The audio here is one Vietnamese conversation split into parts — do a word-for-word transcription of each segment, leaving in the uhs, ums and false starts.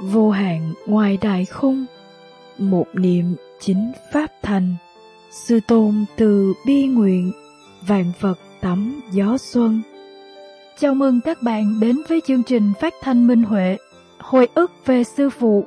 Vô hạn ngoài đại khung, một niệm chính pháp thành. Sư tôn từ bi nguyện, vạn vật tắm gió xuân. Chào mừng các bạn đến với chương trình phát thanh Minh Huệ, hồi ức về sư phụ.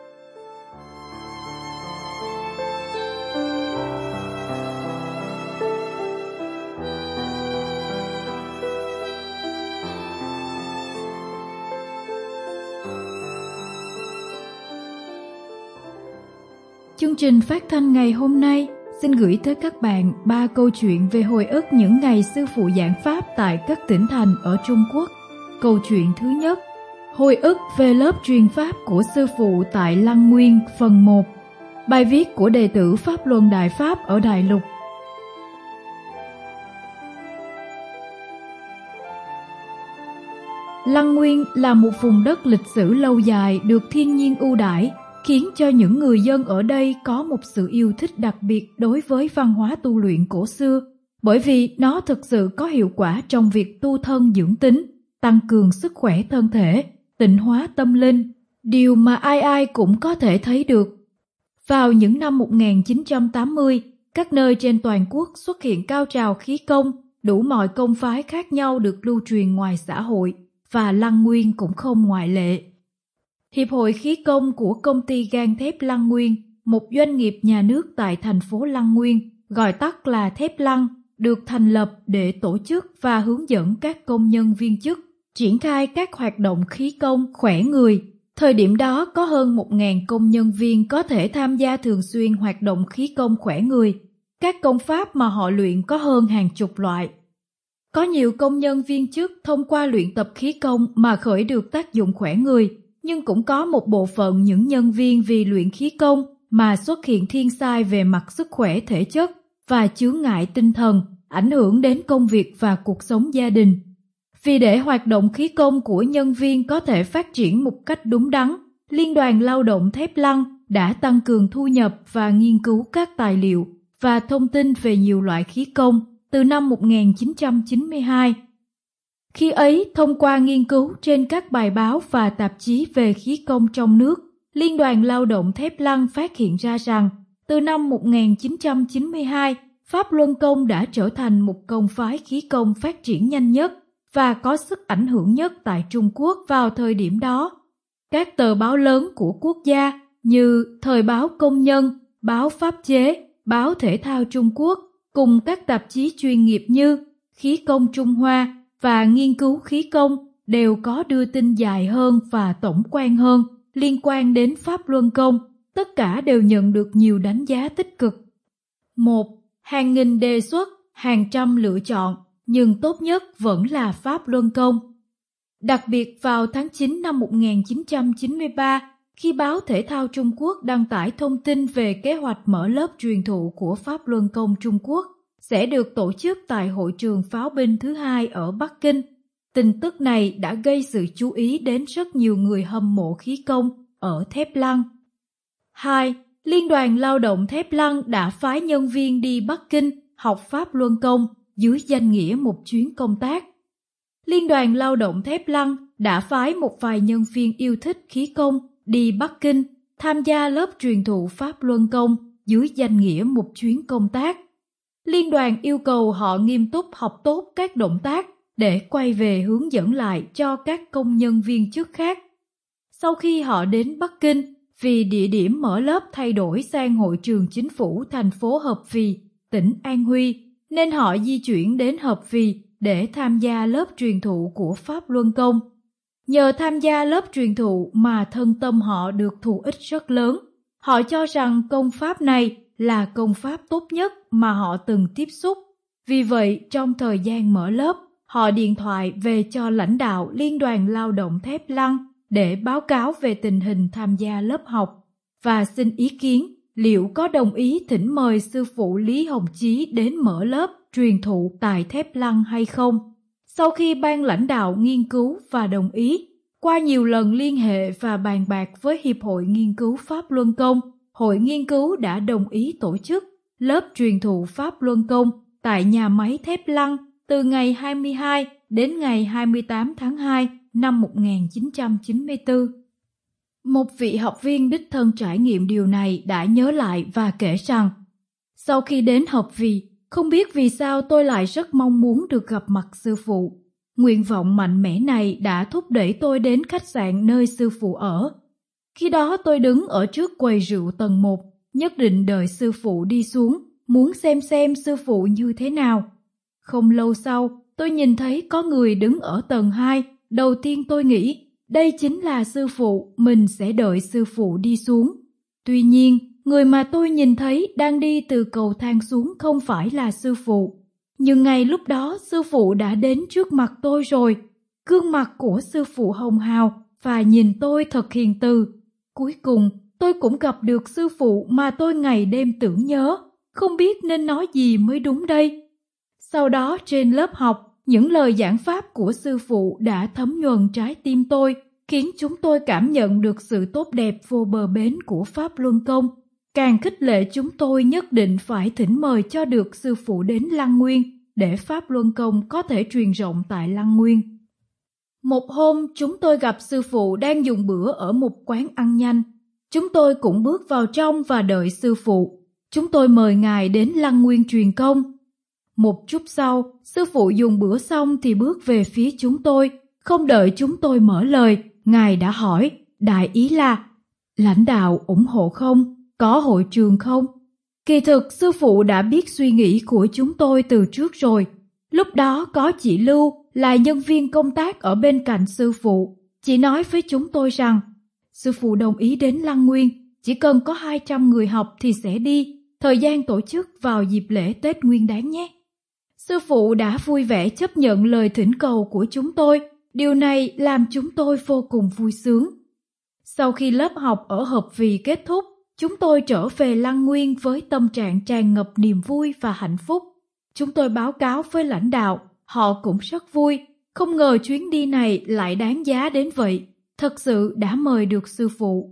Chương trình phát thanh ngày hôm nay xin gửi tới các bạn ba câu chuyện về hồi ức những ngày sư phụ giảng pháp tại các tỉnh thành ở Trung Quốc. Câu chuyện thứ nhất, hồi ức về lớp truyền pháp của sư phụ tại Lăng Nguyên phần một. Bài viết của đệ tử Pháp Luân Đại Pháp ở Đại Lục. Lăng Nguyên là một vùng đất lịch sử lâu dài được thiên nhiên ưu đãi, khiến cho những người dân ở đây có một sự yêu thích đặc biệt đối với văn hóa tu luyện cổ xưa, bởi vì nó thực sự có hiệu quả trong việc tu thân dưỡng tính, tăng cường sức khỏe thân thể, tịnh hóa tâm linh, điều mà ai ai cũng có thể thấy được. Vào những năm một nghìn chín trăm tám mươi, các nơi trên toàn quốc xuất hiện cao trào khí công, đủ mọi công phái khác nhau được lưu truyền ngoài xã hội, và Lăng Nguyên cũng không ngoại lệ. Hiệp hội khí công của công ty gang thép Lăng Nguyên, một doanh nghiệp nhà nước tại thành phố Lăng Nguyên, gọi tắt là Thép Lăng, được thành lập để tổ chức và hướng dẫn các công nhân viên chức triển khai các hoạt động khí công khỏe người. Thời điểm đó có hơn một nghìn công nhân viên có thể tham gia thường xuyên hoạt động khí công khỏe người. Các công pháp mà họ luyện có hơn hàng chục loại. Có nhiều công nhân viên chức thông qua luyện tập khí công mà khởi được tác dụng khỏe người, nhưng cũng có một bộ phận những nhân viên vì luyện khí công mà xuất hiện thiên sai về mặt sức khỏe thể chất và chướng ngại tinh thần, ảnh hưởng đến công việc và cuộc sống gia đình. Vì để hoạt động khí công của nhân viên có thể phát triển một cách đúng đắn, Liên đoàn Lao động Thép Lăng đã tăng cường thu nhập và nghiên cứu các tài liệu và thông tin về nhiều loại khí công từ năm một nghìn chín trăm chín mươi hai. Khi ấy, thông qua nghiên cứu trên các bài báo và tạp chí về khí công trong nước, Liên đoàn Lao động Thép Lăng phát hiện ra rằng, từ năm một nghìn chín trăm chín mươi hai, Pháp Luân Công đã trở thành một công phái khí công phát triển nhanh nhất và có sức ảnh hưởng nhất tại Trung Quốc vào thời điểm đó. Các tờ báo lớn của quốc gia như Thời báo Công nhân, báo Pháp chế, báo Thể thao Trung Quốc, cùng các tạp chí chuyên nghiệp như Khí công Trung Hoa và Nghiên cứu khí công đều có đưa tin dài hơn và tổng quan hơn liên quan đến Pháp Luân Công, tất cả đều nhận được nhiều đánh giá tích cực. một. Hàng nghìn đề xuất, hàng trăm lựa chọn, nhưng tốt nhất vẫn là Pháp Luân Công. Đặc biệt vào tháng chín năm một nghìn chín trăm chín mươi ba, khi báo Thể thao Trung Quốc đăng tải thông tin về kế hoạch mở lớp truyền thụ của Pháp Luân Công Trung Quốc, sẽ được tổ chức tại hội trường pháo binh thứ hai ở Bắc Kinh. Tin tức này đã gây sự chú ý đến rất nhiều người hâm mộ khí công ở Thép Lăng. hai. Liên đoàn Lao động Thép Lăng đã phái nhân viên đi Bắc Kinh học Pháp Luân Công dưới danh nghĩa một chuyến công tác. Liên đoàn Lao động Thép Lăng đã phái một vài nhân viên yêu thích khí công đi Bắc Kinh tham gia lớp truyền thụ Pháp Luân Công dưới danh nghĩa một chuyến công tác. Liên đoàn yêu cầu họ nghiêm túc học tốt các động tác để quay về hướng dẫn lại cho các công nhân viên chức khác. Sau khi họ đến Bắc Kinh, vì địa điểm mở lớp thay đổi sang hội trường chính phủ thành phố Hợp Phì, tỉnh An Huy, nên họ di chuyển đến Hợp Phì để tham gia lớp truyền thụ của Pháp Luân Công. Nhờ tham gia lớp truyền thụ mà thân tâm họ được thù ích rất lớn. Họ cho rằng công pháp này là công pháp tốt nhất mà họ từng tiếp xúc. Vì vậy, trong thời gian mở lớp, họ điện thoại về cho lãnh đạo Liên đoàn Lao động Thép Lăng để báo cáo về tình hình tham gia lớp học và xin ý kiến liệu có đồng ý thỉnh mời sư phụ Lý Hồng Chí đến mở lớp truyền thụ tại Thép Lăng hay không. Sau khi ban lãnh đạo nghiên cứu và đồng ý, qua nhiều lần liên hệ và bàn bạc với Hiệp hội Nghiên cứu Pháp Luân Công, Hội nghiên cứu đã đồng ý tổ chức lớp truyền thụ Pháp Luân Công tại nhà máy Thép Lăng từ ngày hai mươi hai đến ngày hai mươi tám tháng hai năm một nghìn chín trăm chín mươi tư. Một vị học viên đích thân trải nghiệm điều này đã nhớ lại và kể rằng, sau khi đến học vì, không biết vì sao tôi lại rất mong muốn được gặp mặt sư phụ. Nguyện vọng mạnh mẽ này đã thúc đẩy tôi đến khách sạn nơi sư phụ ở. Khi đó tôi đứng ở trước quầy rượu tầng một, nhất định đợi sư phụ đi xuống, muốn xem xem sư phụ như thế nào. Không lâu sau, tôi nhìn thấy có người đứng ở tầng hai. Đầu tiên tôi nghĩ, đây chính là sư phụ, mình sẽ đợi sư phụ đi xuống. Tuy nhiên, người mà tôi nhìn thấy đang đi từ cầu thang xuống không phải là sư phụ. Nhưng ngay lúc đó sư phụ đã đến trước mặt tôi rồi. Gương mặt của sư phụ hồng hào và nhìn tôi thật hiền từ. Cuối cùng, tôi cũng gặp được sư phụ mà tôi ngày đêm tưởng nhớ. Không biết nên nói gì mới đúng đây. Sau đó trên lớp học, những lời giảng pháp của sư phụ đã thấm nhuần trái tim tôi, khiến chúng tôi cảm nhận được sự tốt đẹp vô bờ bến của Pháp Luân Công. Càng khích lệ chúng tôi nhất định phải thỉnh mời cho được sư phụ đến Lăng Nguyên, để Pháp Luân Công có thể truyền rộng tại Lăng Nguyên. Một hôm, chúng tôi gặp sư phụ đang dùng bữa ở một quán ăn nhanh. Chúng tôi cũng bước vào trong và đợi sư phụ. Chúng tôi mời ngài đến Lăng Nguyên truyền công. Một chút sau, sư phụ dùng bữa xong thì bước về phía chúng tôi. Không đợi chúng tôi mở lời, ngài đã hỏi, đại ý là, lãnh đạo ủng hộ không? Có hội trường không? Kỳ thực sư phụ đã biết suy nghĩ của chúng tôi từ trước rồi. Lúc đó có chị Lưu là nhân viên công tác ở bên cạnh sư phụ. Chị nói với chúng tôi rằng, sư phụ đồng ý đến Lăng Nguyên, chỉ cần có hai trăm người học thì sẽ đi, thời gian tổ chức vào dịp lễ Tết Nguyên Đán nhé. Sư phụ đã vui vẻ chấp nhận lời thỉnh cầu của chúng tôi. Điều này làm chúng tôi vô cùng vui sướng. Sau khi lớp học ở Hợp Vì kết thúc, chúng tôi trở về Lăng Nguyên với tâm trạng tràn ngập niềm vui và hạnh phúc. Chúng tôi báo cáo với lãnh đạo, họ cũng rất vui. Không ngờ chuyến đi này lại đáng giá đến vậy. Thật sự đã mời được sư phụ.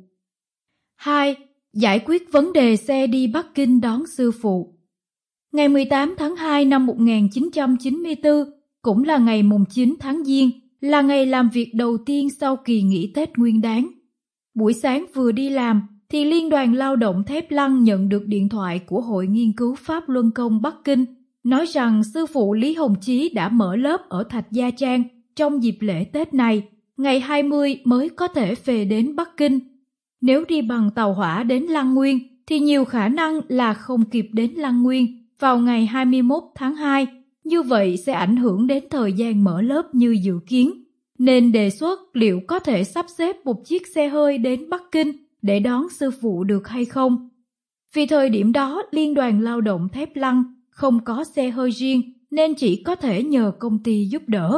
hai. Giải quyết vấn đề xe đi Bắc Kinh đón sư phụ. Ngày mười tám tháng hai năm một nghìn chín trăm chín mươi tư, cũng là ngày mùng chín tháng Giêng, là ngày làm việc đầu tiên sau kỳ nghỉ Tết Nguyên Đán. Buổi sáng vừa đi làm, thì Liên đoàn Lao động Thép Lăng nhận được điện thoại của Hội Nghiên cứu Pháp Luân Công Bắc Kinh, nói rằng sư phụ Lý Hồng Chí đã mở lớp ở Thạch Gia Trang trong dịp lễ Tết này, ngày hai mươi mới có thể về đến Bắc Kinh. Nếu đi bằng tàu hỏa đến Lăng Nguyên, thì nhiều khả năng là không kịp đến Lăng Nguyên vào ngày hai mươi mốt tháng hai, như vậy sẽ ảnh hưởng đến thời gian mở lớp như dự kiến, nên đề xuất liệu có thể sắp xếp một chiếc xe hơi đến Bắc Kinh để đón sư phụ được hay không. Vì thời điểm đó Liên đoàn Lao động Thép Lăng không có xe hơi riêng nên chỉ có thể nhờ công ty giúp đỡ.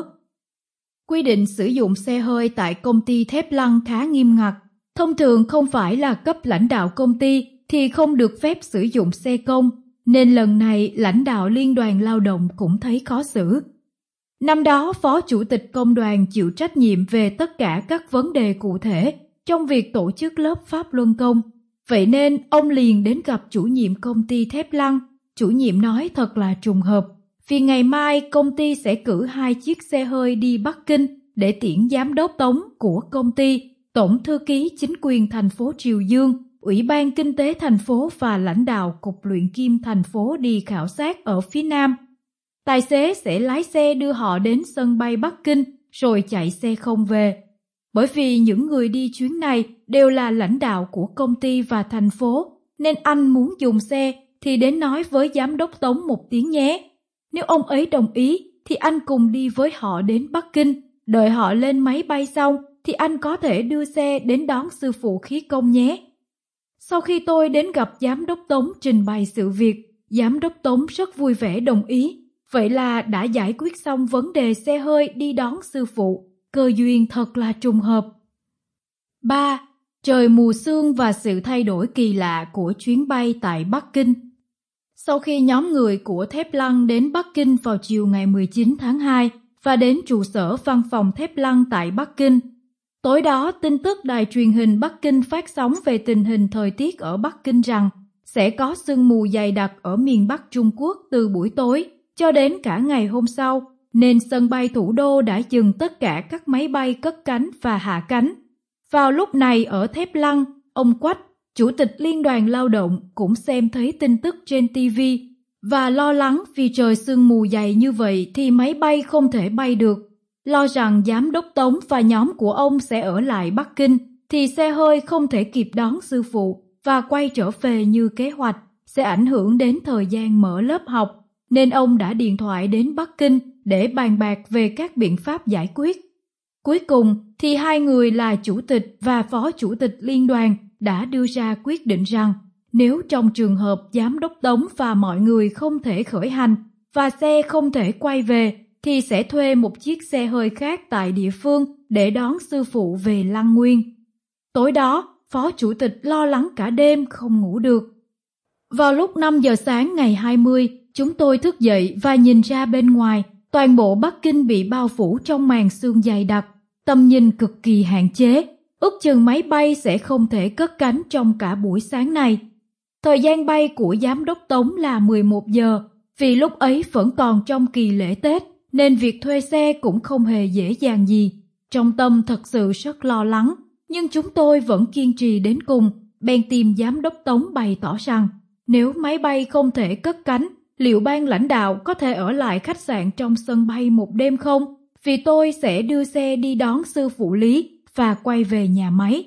Quy định sử dụng xe hơi tại công ty Thép Lăng khá nghiêm ngặt. Thông thường không phải là cấp lãnh đạo công ty thì không được phép sử dụng xe công, nên lần này lãnh đạo Liên đoàn Lao động cũng thấy khó xử. Năm đó Phó Chủ tịch Công đoàn chịu trách nhiệm về tất cả các vấn đề cụ thể trong việc tổ chức lớp Pháp Luân Công. Vậy nên ông liền đến gặp chủ nhiệm công ty Thép Lăng. Chủ nhiệm nói thật là trùng hợp, vì ngày mai công ty sẽ cử hai chiếc xe hơi đi Bắc Kinh để tiễn giám đốc tống của công ty, tổng thư ký chính quyền thành phố Triều Dương, Ủy ban Kinh tế thành phố và lãnh đạo Cục Luyện Kim thành phố đi khảo sát ở phía Nam. Tài xế sẽ lái xe đưa họ đến sân bay Bắc Kinh rồi chạy xe không về. Bởi vì những người đi chuyến này đều là lãnh đạo của công ty và thành phố, nên anh muốn dùng xe thì đến nói với giám đốc tống một tiếng nhé. Nếu ông ấy đồng ý thì anh cùng đi với họ đến Bắc Kinh, đợi họ lên máy bay xong thì anh có thể đưa xe đến đón sư phụ khí công nhé. Sau khi tôi đến gặp giám đốc tống trình bày sự việc, giám đốc tống rất vui vẻ đồng ý. Vậy là đã giải quyết xong vấn đề xe hơi đi đón sư phụ. Cơ duyên thật là trùng hợp. ba. Trời mù sương và sự thay đổi kỳ lạ của chuyến bay tại Bắc Kinh. Sau khi nhóm người của Thép Lăng đến Bắc Kinh vào chiều ngày mười chín tháng hai và đến trụ sở văn phòng Thép Lăng tại Bắc Kinh, tối đó tin tức đài truyền hình Bắc Kinh phát sóng về tình hình thời tiết ở Bắc Kinh rằng sẽ có sương mù dày đặc ở miền Bắc Trung Quốc từ buổi tối cho đến cả ngày hôm sau, nên sân bay thủ đô đã dừng tất cả các máy bay cất cánh và hạ cánh. Vào lúc này ở Thép Lăng, ông Quách, Chủ tịch Liên đoàn Lao động cũng xem thấy tin tức trên ti vi và lo lắng vì trời sương mù dày như vậy thì máy bay không thể bay được. Lo rằng giám đốc Tống và nhóm của ông sẽ ở lại Bắc Kinh thì xe hơi không thể kịp đón sư phụ và quay trở về như kế hoạch, sẽ ảnh hưởng đến thời gian mở lớp học, nên ông đã điện thoại đến Bắc Kinh để bàn bạc về các biện pháp giải quyết. Cuối cùng thì hai người là chủ tịch và phó chủ tịch liên đoàn đã đưa ra quyết định rằng nếu trong trường hợp giám đốc Tống và mọi người không thể khởi hành và xe không thể quay về thì sẽ thuê một chiếc xe hơi khác tại địa phương để đón sư phụ về Lăng Nguyên. Tối đó, phó chủ tịch lo lắng cả đêm không ngủ được. Vào lúc năm giờ sáng ngày hai mươi, chúng tôi thức dậy và nhìn ra bên ngoài, toàn bộ Bắc Kinh bị bao phủ trong màn sương dày đặc, tầm nhìn cực kỳ hạn chế, ước chừng máy bay sẽ không thể cất cánh trong cả buổi sáng này. Thời gian bay của giám đốc Tống là mười một giờ, vì lúc ấy vẫn còn trong kỳ lễ Tết, nên việc thuê xe cũng không hề dễ dàng gì. Trong tâm thật sự rất lo lắng, nhưng chúng tôi vẫn kiên trì đến cùng, bèn tìm giám đốc Tống bày tỏ rằng nếu máy bay không thể cất cánh, liệu ban lãnh đạo có thể ở lại khách sạn trong sân bay một đêm không? Vì tôi sẽ đưa xe đi đón sư phụ Lý và quay về nhà máy.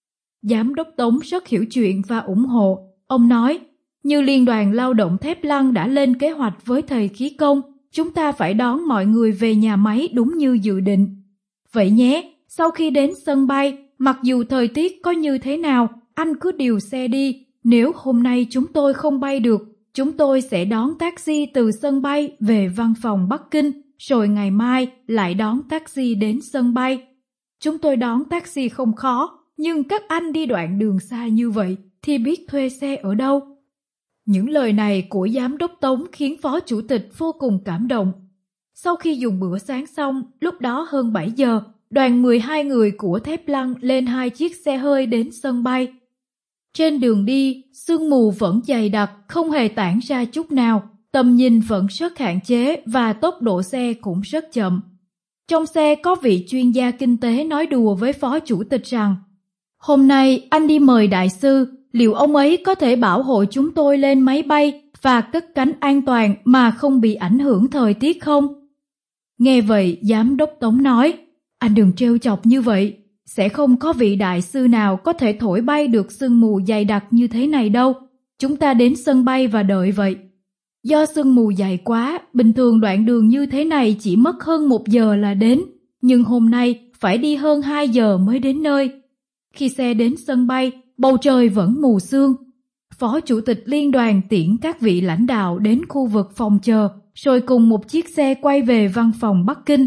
Giám đốc Tống rất hiểu chuyện và ủng hộ. Ông nói, như Liên đoàn Lao động Thép Lăng đã lên kế hoạch với thầy khí công, chúng ta phải đón mọi người về nhà máy đúng như dự định. Vậy nhé, sau khi đến sân bay, mặc dù thời tiết có như thế nào, anh cứ điều xe đi. Nếu hôm nay chúng tôi không bay được, chúng tôi sẽ đón taxi từ sân bay về văn phòng Bắc Kinh, rồi ngày mai lại đón taxi đến sân bay. Chúng tôi đón taxi không khó, nhưng các anh đi đoạn đường xa như vậy thì biết thuê xe ở đâu? Những lời này của giám đốc Tống khiến phó chủ tịch vô cùng cảm động. Sau khi dùng bữa sáng xong, lúc đó hơn bảy giờ, đoàn mười hai người của Thép Lăng lên hai chiếc xe hơi đến sân bay. Trên đường đi, sương mù vẫn dày đặc, không hề tản ra chút nào, tầm nhìn vẫn rất hạn chế và tốc độ xe cũng rất chậm. Trong xe có vị chuyên gia kinh tế nói đùa với phó chủ tịch rằng, hôm nay anh đi mời đại sư, liệu ông ấy có thể bảo hộ chúng tôi lên máy bay và cất cánh an toàn mà không bị ảnh hưởng thời tiết không? Nghe vậy, giám đốc Tống nói, anh đừng trêu chọc như vậy, sẽ không có vị đại sư nào có thể thổi bay được sương mù dày đặc như thế này đâu. Chúng ta đến sân bay và đợi vậy. Do sương mù dày quá, bình thường đoạn đường như thế này chỉ mất hơn một giờ là đến, nhưng hôm nay phải đi hơn hai giờ mới đến nơi. Khi xe đến sân bay, bầu trời vẫn mù sương. Phó chủ tịch liên đoàn tiễn các vị lãnh đạo đến khu vực phòng chờ, rồi cùng một chiếc xe quay về văn phòng Bắc Kinh.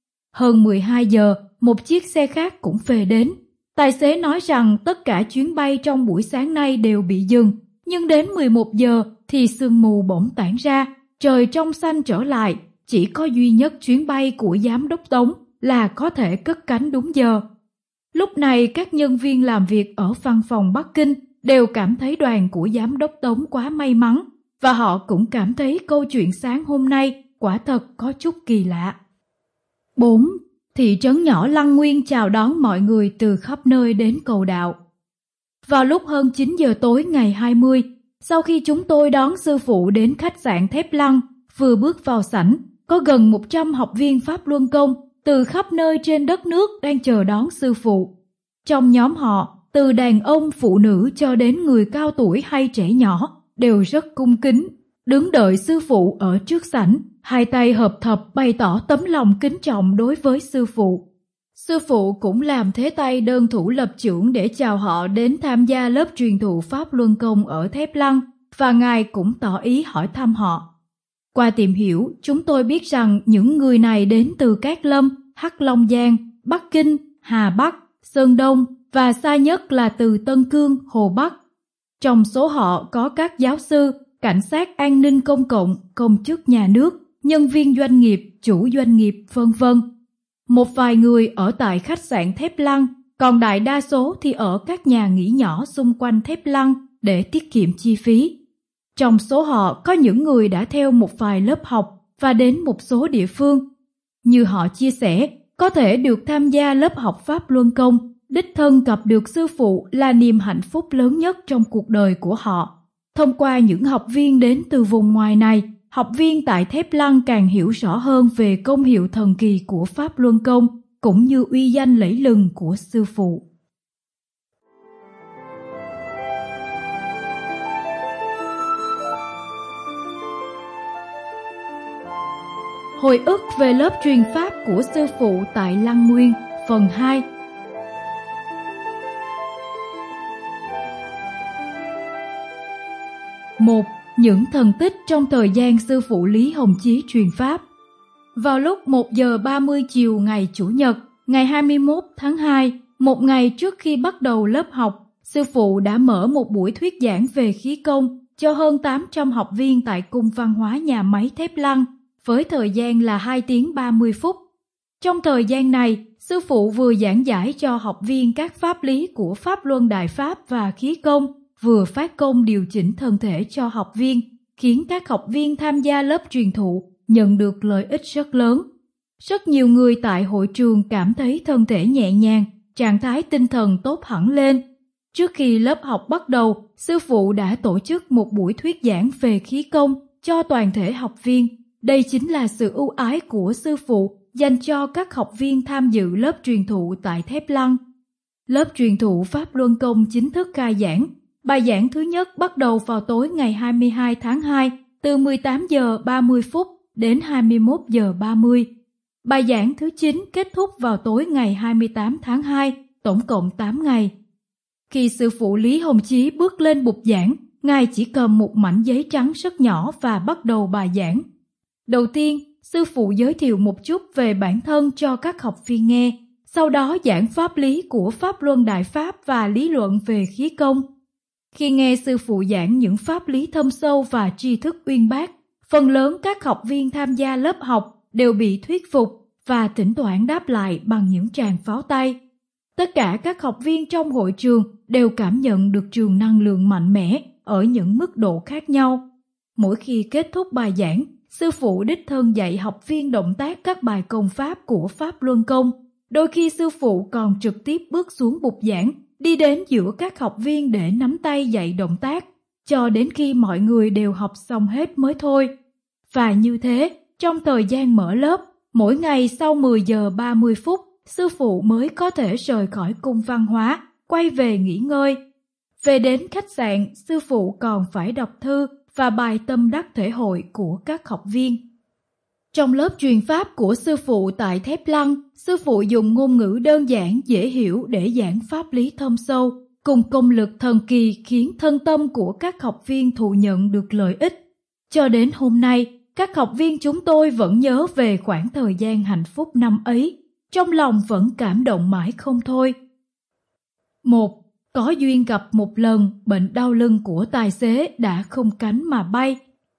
Hơn mười hai giờ, một chiếc xe khác cũng về đến. Tài xế nói rằng tất cả chuyến bay trong buổi sáng nay đều bị dừng, nhưng đến mười một giờ thì sương mù bỗng tản ra, trời trong xanh trở lại, chỉ có duy nhất chuyến bay của giám đốc Tống là có thể cất cánh đúng giờ. Lúc này các nhân viên làm việc ở văn phòng Bắc Kinh đều cảm thấy đoàn của giám đốc Tống quá may mắn, và họ cũng cảm thấy câu chuyện sáng hôm nay quả thật có chút kỳ lạ. bốn. Thị trấn nhỏ Lăng Nguyên chào đón mọi người từ khắp nơi đến cầu đạo. Vào lúc hơn chín giờ tối ngày hai mươi, sau khi chúng tôi đón sư phụ đến khách sạn Thép Lăng, vừa bước vào sảnh, có gần một trăm học viên Pháp Luân Công từ khắp nơi trên đất nước đang chờ đón sư phụ. Trong nhóm họ, từ đàn ông, phụ nữ cho đến người cao tuổi hay trẻ nhỏ, đều rất cung kính, đứng đợi sư phụ ở trước sảnh, hai tay hợp thập bày tỏ tấm lòng kính trọng đối với sư phụ. Sư phụ cũng làm thế tay đơn thủ lập chưởng để chào họ đến tham gia lớp truyền thụ Pháp Luân Công ở Thép Lăng, và Ngài cũng tỏ ý hỏi thăm họ. Qua tìm hiểu, chúng tôi biết rằng những người này đến từ Cát Lâm, Hắc Long Giang, Bắc Kinh, Hà Bắc, Sơn Đông và xa nhất là từ Tân Cương, Hồ Bắc. Trong số họ có các giáo sư, cảnh sát an ninh công cộng, công chức nhà nước, nhân viên doanh nghiệp, chủ doanh nghiệp, vân vân. Một vài người ở tại khách sạn Thép Lăng, còn đại đa số thì ở các nhà nghỉ nhỏ xung quanh Thép Lăng để tiết kiệm chi phí. Trong số họ có những người đã theo một vài lớp học và đến một số địa phương. Như họ chia sẻ, có thể được tham gia lớp học Pháp Luân Công Đích thân gặp được sư phụ là niềm hạnh phúc lớn nhất trong cuộc đời của họ. Thông qua những học viên đến từ vùng ngoài này, học viên tại Thép Lăng càng hiểu rõ hơn về công hiệu thần kỳ của Pháp Luân Công, cũng như uy danh lẫy lừng của sư phụ. Hồi ức về lớp truyền Pháp của sư phụ tại Lăng Nguyên, phần hai. một. Những thần tích trong thời gian sư phụ Lý Hồng Chí truyền Pháp. Vào lúc một giờ ba mươi chiều ngày Chủ nhật, ngày hai mươi mốt tháng hai, một ngày trước khi bắt đầu lớp học, sư phụ đã mở một buổi thuyết giảng về khí công cho hơn tám trăm học viên tại Cung Văn hóa Nhà máy Thép Lăng, với thời gian là hai tiếng ba mươi phút. Trong thời gian này, sư phụ vừa giảng giải cho học viên các pháp lý của Pháp Luân Đại Pháp và khí công, vừa phát công điều chỉnh thân thể cho học viên, khiến các học viên tham gia lớp truyền thụ nhận được lợi ích rất lớn. Rất nhiều người tại hội trường cảm thấy thân thể nhẹ nhàng, trạng thái tinh thần tốt hẳn lên. Trước khi lớp học bắt đầu, sư phụ đã tổ chức một buổi thuyết giảng về khí công cho toàn thể học viên. Đây chính là sự ưu ái của sư phụ dành cho các học viên tham dự lớp truyền thụ tại Thép Lăng. Lớp truyền thụ Pháp Luân Công chính thức khai giảng. Bài giảng thứ nhất bắt đầu vào tối ngày hai mươi hai tháng hai từ mười tám giờ ba mươi phút đến hai mươi mốt giờ ba mươi. Bài giảng thứ chín kết thúc vào tối ngày hai mươi tám tháng hai, tổng cộng tám ngày. Khi sư phụ Lý Hồng Chí bước lên bục giảng, Ngài chỉ cầm một mảnh giấy trắng rất nhỏ và bắt đầu bài giảng. Đầu tiên, sư phụ giới thiệu một chút về bản thân cho các học viên nghe, sau đó giảng pháp lý của Pháp Luân Đại Pháp và lý luận về khí công. Khi nghe sư phụ giảng những pháp lý thâm sâu và tri thức uyên bác, phần lớn các học viên tham gia lớp học đều bị thuyết phục và thỉnh thoảng đáp lại bằng những tràng pháo tay. Tất cả các học viên trong hội trường đều cảm nhận được trường năng lượng mạnh mẽ ở những mức độ khác nhau. Mỗi khi kết thúc bài giảng, sư phụ đích thân dạy học viên động tác các bài công pháp của Pháp Luân Công. Đôi khi sư phụ còn trực tiếp bước xuống bục giảng, đi đến giữa các học viên để nắm tay dạy động tác, cho đến khi mọi người đều học xong hết mới thôi. Và như thế, trong thời gian mở lớp, mỗi ngày sau mười giờ ba mươi phút, sư phụ mới có thể rời khỏi cung văn hóa, quay về nghỉ ngơi. Về đến khách sạn, sư phụ còn phải đọc thư và bài tâm đắc thể hội của các học viên. Trong lớp truyền pháp của sư phụ tại Thép Lăng, sư phụ dùng ngôn ngữ đơn giản dễ hiểu để giảng pháp lý thâm sâu, cùng công lực thần kỳ khiến thân tâm của các học viên thụ nhận được lợi ích. Cho đến hôm nay, các học viên chúng tôi vẫn nhớ về khoảng thời gian hạnh phúc năm ấy, trong lòng vẫn cảm động mãi không thôi. một. Có duyên gặp một lần, bệnh đau lưng của tài xế đã không cánh mà bay.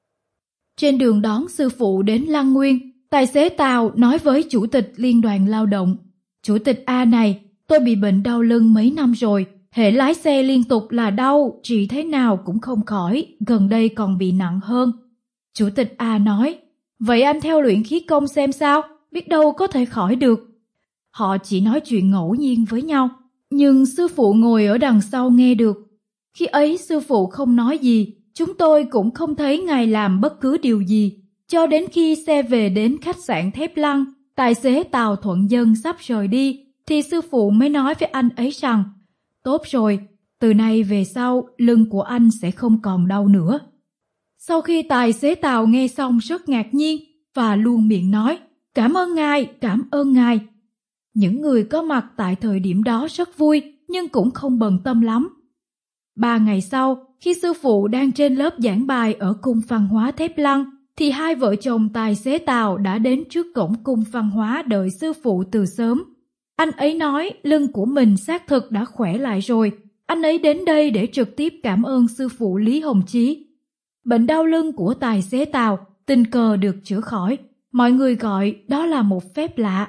Trên đường đón sư phụ đến Lăng Nguyên, tài xế Tàu nói với Chủ tịch Liên đoàn Lao động: "Chủ tịch A này, tôi bị bệnh đau lưng mấy năm rồi, hễ lái xe liên tục là đau, trị thế nào cũng không khỏi, gần đây còn bị nặng hơn." Chủ tịch A nói: "Vậy anh theo luyện khí công xem sao, biết đâu có thể khỏi được." Họ chỉ nói chuyện ngẫu nhiên với nhau, nhưng sư phụ ngồi ở đằng sau nghe được. Khi ấy sư phụ không nói gì, chúng tôi cũng không thấy Ngài làm bất cứ điều gì. Cho đến khi xe về đến khách sạn Thép Lăng, tài xế Tàu Thuận Dân sắp rời đi, thì sư phụ mới nói với anh ấy rằng: "Tốt rồi, từ nay về sau lưng của anh sẽ không còn đau nữa." Sau khi tài xế Tàu nghe xong rất ngạc nhiên và luôn miệng nói: "Cảm ơn Ngài, cảm ơn Ngài." Những người có mặt tại thời điểm đó rất vui, nhưng cũng không bận tâm lắm. Ba ngày sau, khi sư phụ đang trên lớp giảng bài ở Cung Văn hóa Thép Lăng, thì hai vợ chồng tài xế Tàu đã đến trước cổng Cung Văn hóa đợi sư phụ từ sớm. Anh ấy nói lưng của mình xác thực đã khỏe lại rồi. Anh ấy đến đây để trực tiếp cảm ơn sư phụ Lý Hồng Chí. Bệnh đau lưng của tài xế Tàu tình cờ được chữa khỏi. Mọi người gọi đó là một phép lạ.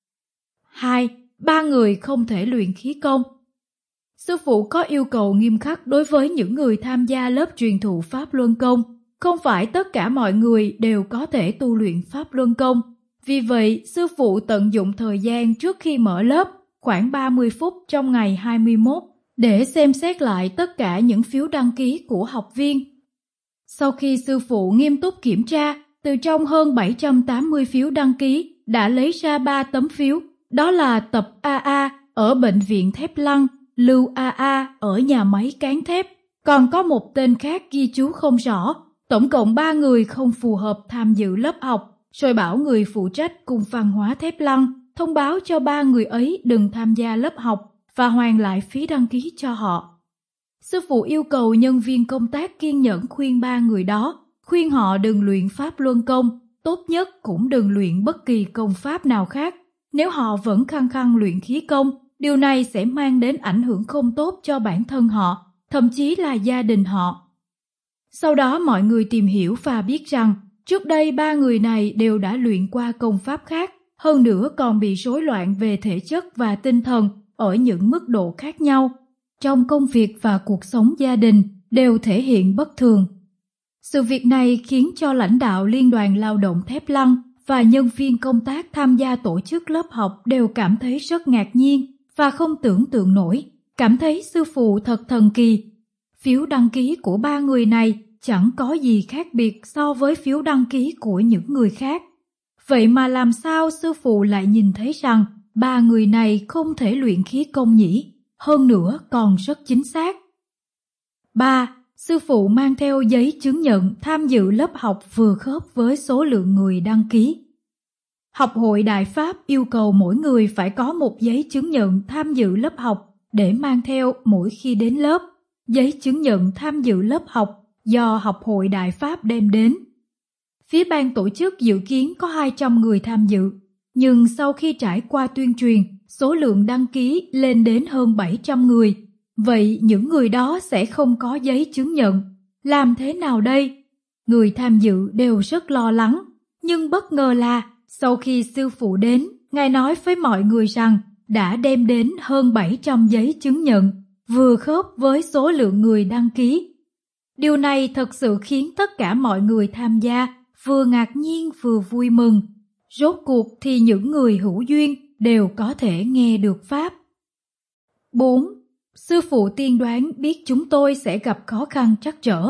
hai. Ba người không thể luyện khí công. Sư phụ có yêu cầu nghiêm khắc đối với những người tham gia lớp truyền thụ Pháp Luân Công. Không phải tất cả mọi người đều có thể tu luyện Pháp Luân Công. Vì vậy, sư phụ tận dụng thời gian trước khi mở lớp, khoảng ba mươi phút trong ngày hai mươi mốt để xem xét lại tất cả những phiếu đăng ký của học viên. Sau khi sư phụ nghiêm túc kiểm tra, từ trong hơn bảy trăm tám mươi phiếu đăng ký đã lấy ra ba tấm phiếu, đó là tập a a ở Bệnh viện Thép Lăng, Lưu a a ở nhà máy cán thép. Còn có một tên khác ghi chú không rõ, tổng cộng ba người không phù hợp tham dự lớp học, rồi bảo người phụ trách Cung Văn hóa Thép Lăng thông báo cho ba người ấy đừng tham gia lớp học và hoàn lại phí đăng ký cho họ. Sư phụ yêu cầu nhân viên công tác kiên nhẫn khuyên ba người đó, khuyên họ đừng luyện pháp luân công, tốt nhất cũng đừng luyện bất kỳ công pháp nào khác. Nếu họ vẫn khăng khăng luyện khí công, điều này sẽ mang đến ảnh hưởng không tốt cho bản thân họ, thậm chí là gia đình họ. Sau đó mọi người tìm hiểu và biết rằng trước đây ba người này đều đã luyện qua công pháp khác, hơn nữa còn bị rối loạn về thể chất và tinh thần ở những mức độ khác nhau. Trong công việc và cuộc sống gia đình đều thể hiện bất thường. Sự việc này khiến cho lãnh đạo Liên đoàn Lao động Thép Lăng và nhân viên công tác tham gia tổ chức lớp học đều cảm thấy rất ngạc nhiên và không tưởng tượng nổi, cảm thấy sư phụ thật thần kỳ. Phiếu đăng ký của ba người này chẳng có gì khác biệt so với phiếu đăng ký của những người khác. Vậy mà làm sao sư phụ lại nhìn thấy rằng ba người này không thể luyện khí công nhỉ? Hơn nữa còn rất chính xác. ba. Sư phụ mang theo giấy chứng nhận tham dự lớp học vừa khớp với số lượng người đăng ký. Học hội Đại Pháp yêu cầu mỗi người phải có một giấy chứng nhận tham dự lớp học để mang theo mỗi khi đến lớp. Giấy chứng nhận tham dự lớp học do Học hội Đại Pháp đem đến. Phía ban tổ chức dự kiến có hai trăm người tham dự, nhưng sau khi trải qua tuyên truyền, số lượng đăng ký lên đến hơn bảy trăm người. Vậy những người đó sẽ không có giấy chứng nhận. Làm thế nào đây? Người tham dự đều rất lo lắng, nhưng bất ngờ là sau khi sư phụ đến, Ngài nói với mọi người rằng đã đem đến hơn bảy trăm giấy chứng nhận, vừa khớp với số lượng người đăng ký. Điều này thật sự khiến tất cả mọi người tham gia vừa ngạc nhiên vừa vui mừng. Rốt cuộc thì những người hữu duyên đều có thể nghe được Pháp. bốn. Sư phụ tiên đoán biết chúng tôi sẽ gặp khó khăn trắc trở.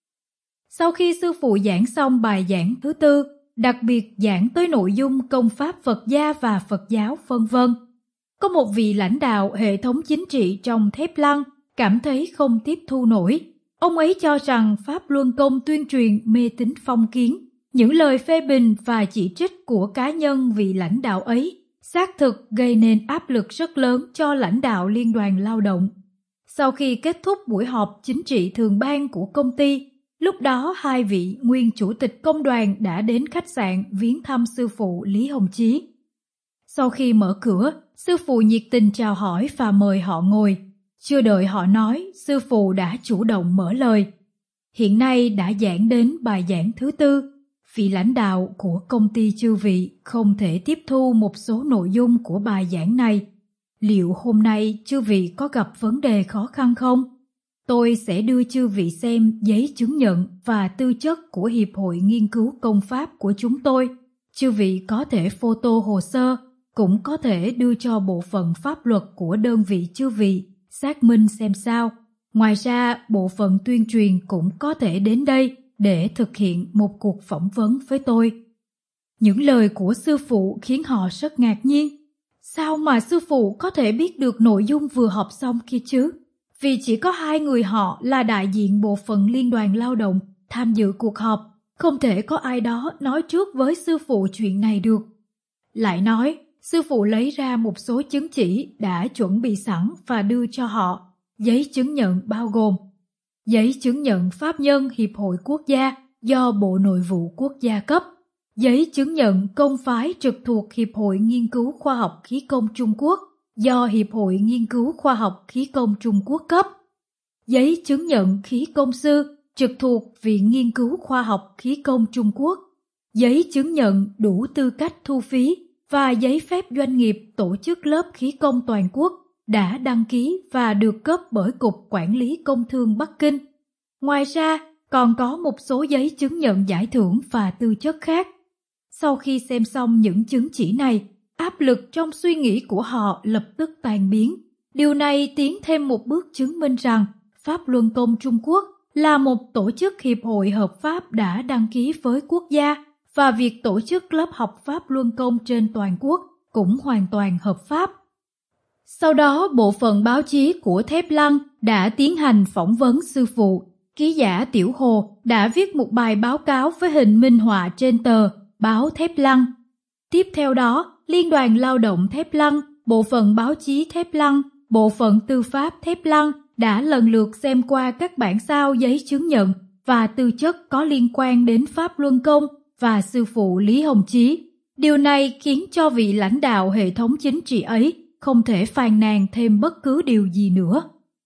Sau khi sư phụ giảng xong bài giảng thứ tư, đặc biệt giảng tới nội dung công pháp Phật gia và Phật giáo vân vân, có một vị lãnh đạo hệ thống chính trị trong Thép Lăng cảm thấy không tiếp thu nổi. Ông ấy cho rằng Pháp Luân Công tuyên truyền mê tín phong kiến. Những lời phê bình và chỉ trích của cá nhân vị lãnh đạo ấy xác thực gây nên áp lực rất lớn cho lãnh đạo Liên đoàn Lao động. Sau khi kết thúc buổi họp chính trị thường ban của công ty, lúc đó hai vị nguyên chủ tịch công đoàn đã đến khách sạn viếng thăm sư phụ Lý Hồng Chí. Sau khi mở cửa, sư phụ nhiệt tình chào hỏi và mời họ ngồi. Chưa đợi họ nói, sư phụ đã chủ động mở lời. Hiện nay đã giảng đến bài giảng thứ tư. Vị lãnh đạo của công ty chư vị không thể tiếp thu một số nội dung của bài giảng này. Liệu hôm nay chư vị có gặp vấn đề khó khăn không? Tôi sẽ đưa chư vị xem giấy chứng nhận và tư chất của Hiệp hội Nghiên cứu Công pháp của chúng tôi. Chư vị có thể photo hồ sơ, cũng có thể đưa cho bộ phận pháp luật của đơn vị chư vị xác minh xem sao. Ngoài ra, bộ phận tuyên truyền cũng có thể đến đây để thực hiện một cuộc phỏng vấn với tôi. Những lời của sư phụ khiến họ rất ngạc nhiên. Sao mà sư phụ có thể biết được nội dung vừa học xong kia chứ? Vì chỉ có hai người họ là đại diện bộ phận Liên đoàn Lao động tham dự cuộc họp, không thể có ai đó nói trước với sư phụ chuyện này được. Lại nói, sư phụ lấy ra một số chứng chỉ đã chuẩn bị sẵn và đưa cho họ. Giấy chứng nhận bao gồm giấy chứng nhận pháp nhân Hiệp hội Quốc gia do Bộ Nội vụ Quốc gia cấp, giấy chứng nhận công phái trực thuộc Hiệp hội Nghiên cứu Khoa học Khí công Trung Quốc do Hiệp hội Nghiên cứu Khoa học Khí công Trung Quốc cấp, giấy chứng nhận khí công sư trực thuộc Viện Nghiên cứu Khoa học Khí công Trung Quốc, giấy chứng nhận đủ tư cách thu phí và giấy phép doanh nghiệp tổ chức lớp khí công toàn quốc đã đăng ký và được cấp bởi Cục Quản lý Công thương Bắc Kinh. Ngoài ra, còn có một số giấy chứng nhận giải thưởng và tư chất khác. Sau khi xem xong những chứng chỉ này, áp lực trong suy nghĩ của họ lập tức tan biến. Điều này tiến thêm một bước chứng minh rằng Pháp Luân Công Trung Quốc là một tổ chức hiệp hội hợp pháp đã đăng ký với quốc gia, và việc tổ chức lớp học Pháp Luân Công trên toàn quốc cũng hoàn toàn hợp pháp. Sau đó, bộ phận báo chí của Thép Lăng đã tiến hành phỏng vấn sư phụ. Ký giả Tiểu Hồ đã viết một bài báo cáo với hình minh họa trên tờ báo Thép Lăng. Tiếp theo đó, Liên đoàn Lao động Thép Lăng, bộ phận báo chí Thép Lăng, bộ phận tư pháp Thép Lăng đã lần lượt xem qua các bản sao giấy chứng nhận và tư chất có liên quan đến Pháp Luân Công và sư phụ Lý Hồng Chí. Điều này khiến cho vị lãnh đạo hệ thống chính trị ấy không thể phàn nàn thêm bất cứ điều gì nữa.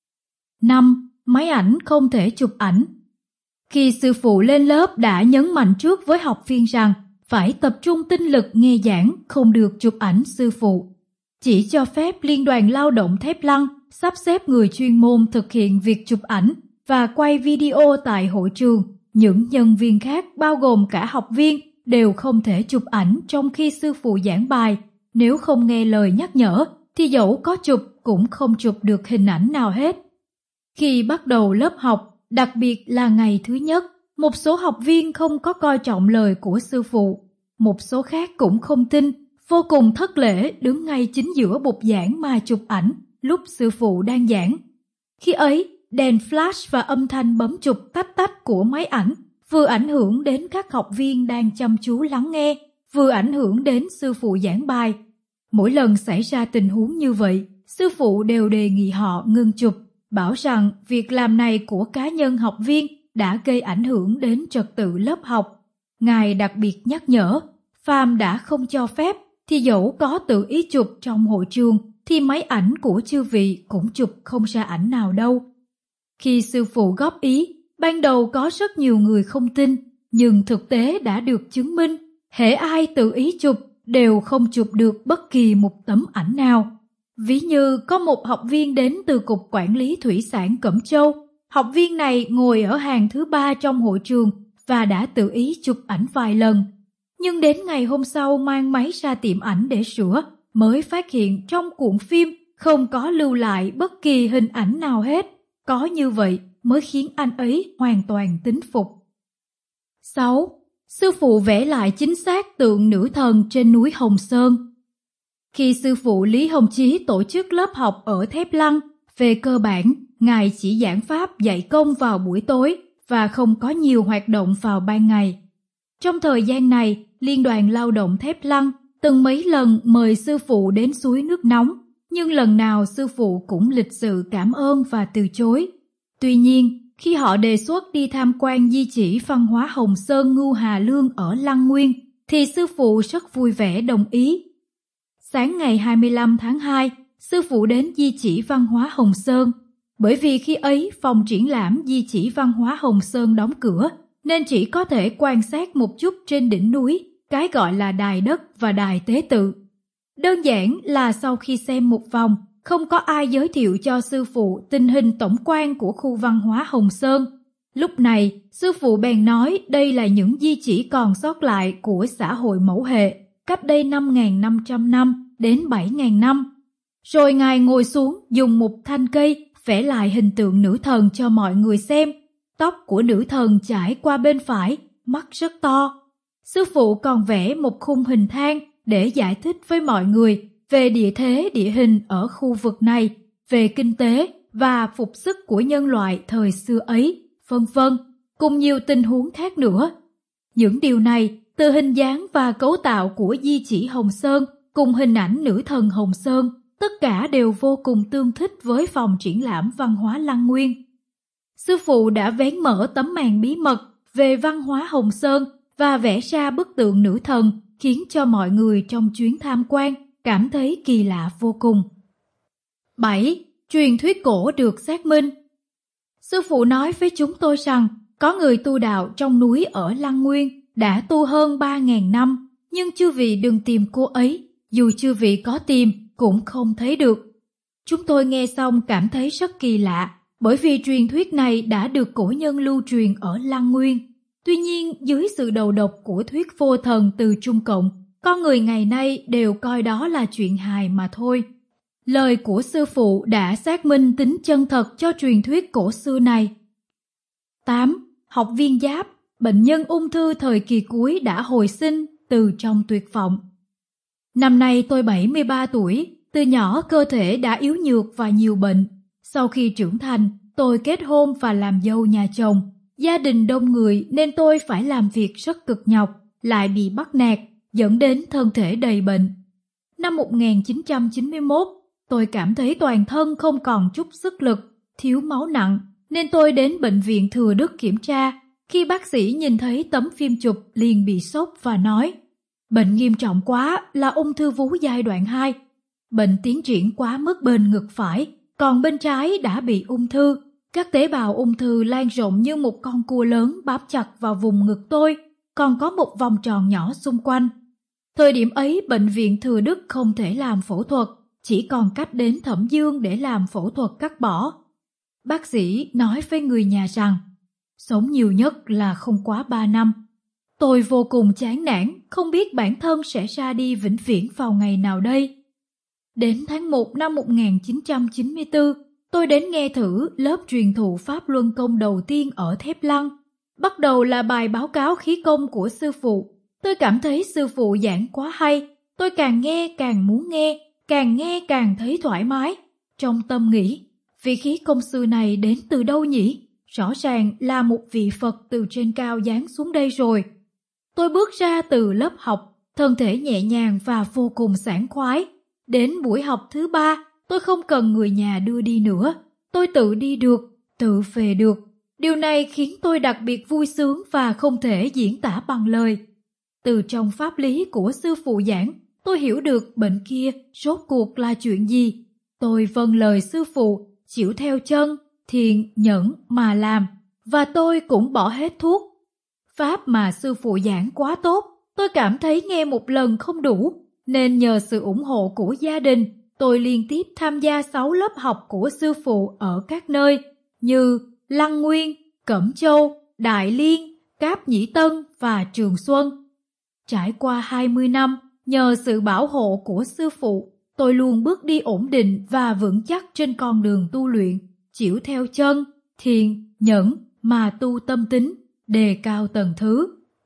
năm. Máy ảnh không thể chụp ảnh. Khi sư phụ lên lớp đã nhấn mạnh trước với học viên rằng phải tập trung tinh lực nghe giảng, không được chụp ảnh sư phụ. Chỉ cho phép Liên đoàn Lao động Thép Lăng sắp xếp người chuyên môn thực hiện việc chụp ảnh và quay video tại hội trường. Những nhân viên khác bao gồm cả học viên đều không thể chụp ảnh trong khi sư phụ giảng bài. Nếu không nghe lời nhắc nhở thì dẫu có chụp cũng không chụp được hình ảnh nào hết. Khi bắt đầu lớp học, đặc biệt là ngày thứ nhất, một số học viên không có coi trọng lời của sư phụ. Một số khác cũng không tin, vô cùng thất lễ đứng ngay chính giữa bục giảng mà chụp ảnh lúc sư phụ đang giảng. Khi ấy, đèn flash và âm thanh bấm chụp tách tách của máy ảnh vừa ảnh hưởng đến các học viên đang chăm chú lắng nghe, vừa ảnh hưởng đến sư phụ giảng bài. Mỗi lần xảy ra tình huống như vậy, sư phụ đều đề nghị họ ngưng chụp, bảo rằng việc làm này của cá nhân học viên đã gây ảnh hưởng đến trật tự lớp học. Ngài đặc biệt nhắc nhở, phàm đã không cho phép thì dẫu có tự ý chụp trong hội trường thì máy ảnh của chư vị cũng chụp không ra ảnh nào đâu. Khi sư phụ góp ý, ban đầu có rất nhiều người không tin, nhưng thực tế đã được chứng minh, hễ ai tự ý chụp đều không chụp được bất kỳ một tấm ảnh nào. Ví như có một học viên đến từ Cục Quản lý Thủy sản Cẩm Châu. Học viên này ngồi ở hàng thứ ba trong hội trường và đã tự ý chụp ảnh vài lần. Nhưng đến ngày hôm sau mang máy ra tiệm ảnh để sửa, mới phát hiện trong cuộn phim không có lưu lại bất kỳ hình ảnh nào hết. Có như vậy mới khiến anh ấy hoàn toàn tín phục. sáu. Sư phụ vẽ lại chính xác tượng nữ thần trên núi Hồng Sơn. Khi sư phụ Lý Hồng Chí tổ chức lớp học ở Thép Lăng, về cơ bản, Ngài chỉ giảng pháp dạy công vào buổi tối và không có nhiều hoạt động vào ban ngày. Trong thời gian này, Liên đoàn Lao động Thép Lăng từng mấy lần mời sư phụ đến suối nước nóng, nhưng lần nào sư phụ cũng lịch sự cảm ơn và từ chối. Tuy nhiên, khi họ đề xuất đi tham quan di chỉ văn hóa Hồng Sơn Ngưu Hà Lương ở Lăng Nguyên, thì sư phụ rất vui vẻ đồng ý. Sáng ngày hai mươi lăm tháng hai, sư phụ đến di chỉ văn hóa Hồng Sơn. Bởi vì khi ấy phòng triển lãm di chỉ văn hóa Hồng Sơn đóng cửa, nên chỉ có thể quan sát một chút trên đỉnh núi, cái gọi là đài đất và đài tế tự. Đơn giản là sau khi xem một vòng, không có ai giới thiệu cho sư phụ tình hình tổng quan của khu văn hóa Hồng Sơn. Lúc này, sư phụ bèn nói đây là những di chỉ còn sót lại của xã hội mẫu hệ, cách đây năm nghìn năm trăm năm đến bảy nghìn năm. Rồi Ngài ngồi xuống dùng một thanh cây vẽ lại hình tượng nữ thần cho mọi người xem. Tóc của nữ thần chải qua bên phải, mắt rất to. Sư phụ còn vẽ một khung hình thang để giải thích với mọi người về địa thế địa hình ở khu vực này, về kinh tế và phục sức của nhân loại thời xưa ấy, vân vân, cùng nhiều tình huống khác nữa. Những điều này, từ hình dáng và cấu tạo của di chỉ Hồng Sơn cùng hình ảnh nữ thần Hồng Sơn, tất cả đều vô cùng tương thích với phòng triển lãm văn hóa Lăng Nguyên. Sư phụ đã vén mở tấm màn bí mật về văn hóa Hồng Sơn và vẽ ra bức tượng nữ thần, khiến cho mọi người trong chuyến tham quan cảm thấy kỳ lạ vô cùng. bảy. Truyền thuyết cổ được xác minh. Sư phụ nói với chúng tôi rằng có người tu đạo trong núi ở Lăng Nguyên đã tu hơn ba nghìn năm, nhưng chư vị đừng tìm cô ấy, dù chư vị có tìm cũng không thấy được. Chúng tôi nghe xong cảm thấy rất kỳ lạ, bởi vì truyền thuyết này đã được cổ nhân lưu truyền ở Lăng Nguyên. Tuy nhiên, dưới sự đầu độc của thuyết vô thần từ Trung Cộng, con người ngày nay đều coi đó là chuyện hài mà thôi. Lời của sư phụ đã xác minh tính chân thật cho truyền thuyết cổ xưa này. tám. Học viên Giáp, bệnh nhân ung thư thời kỳ cuối đã hồi sinh từ trong tuyệt vọng. Năm nay tôi bảy mươi ba tuổi, từ nhỏ cơ thể đã yếu nhược và nhiều bệnh. Sau khi trưởng thành, tôi kết hôn và làm dâu nhà chồng. Gia đình đông người nên tôi phải làm việc rất cực nhọc, lại bị bắt nạt, dẫn đến thân thể đầy bệnh. Năm một nghìn chín trăm chín mươi mốt, tôi cảm thấy toàn thân không còn chút sức lực, thiếu máu nặng, nên tôi đến bệnh viện Thừa Đức kiểm tra. Khi bác sĩ nhìn thấy tấm phim chụp liền bị sốc và nói, bệnh nghiêm trọng quá, là ung thư vú giai đoạn hai. Bệnh tiến triển quá mức bên ngực phải, còn bên trái đã bị ung thư. Các tế bào ung thư lan rộng như một con cua lớn bám chặt vào vùng ngực tôi, còn có một vòng tròn nhỏ xung quanh. Thời điểm ấy, bệnh viện Thừa Đức không thể làm phẫu thuật, chỉ còn cách đến Thẩm Dương để làm phẫu thuật cắt bỏ. Bác sĩ nói với người nhà rằng, sống nhiều nhất là không quá ba năm. Tôi vô cùng chán nản, không biết bản thân sẽ ra đi vĩnh viễn vào ngày nào đây. Đến tháng một năm một nghìn chín trăm chín mươi tư, tôi đến nghe thử lớp truyền thụ Pháp Luân Công đầu tiên ở Thép Lăng. Bắt đầu là bài báo cáo khí công của sư phụ. Tôi cảm thấy sư phụ giảng quá hay. Tôi càng nghe càng muốn nghe, càng nghe càng thấy thoải mái. Trong tâm nghĩ, vị khí công sư này đến từ đâu nhỉ? Rõ ràng là một vị Phật từ trên cao giáng xuống đây rồi. Tôi bước ra từ lớp học, thân thể nhẹ nhàng và vô cùng sảng khoái. Đến buổi học thứ ba, tôi không cần người nhà đưa đi nữa. Tôi tự đi được, tự về được. Điều này khiến tôi đặc biệt vui sướng và không thể diễn tả bằng lời. Từ trong pháp lý của sư phụ giảng, tôi hiểu được bệnh kia rốt cuộc là chuyện gì. Tôi vâng lời sư phụ, chịu theo chân, thiền, nhẫn mà làm, và tôi cũng bỏ hết thuốc. Pháp mà sư phụ giảng quá tốt, tôi cảm thấy nghe một lần không đủ, nên nhờ sự ủng hộ của gia đình, tôi liên tiếp tham gia sáu lớp học của sư phụ ở các nơi như Lăng Nguyên, Cẩm Châu, Đại Liên, Cáp Nhĩ Tân và Trường Xuân. Trải qua hai mươi năm, nhờ sự bảo hộ của sư phụ, tôi luôn bước đi ổn định và vững chắc trên con đường tu luyện, chịu theo chân, thiền, nhẫn mà tu tâm tính, đề cao tầng thứ.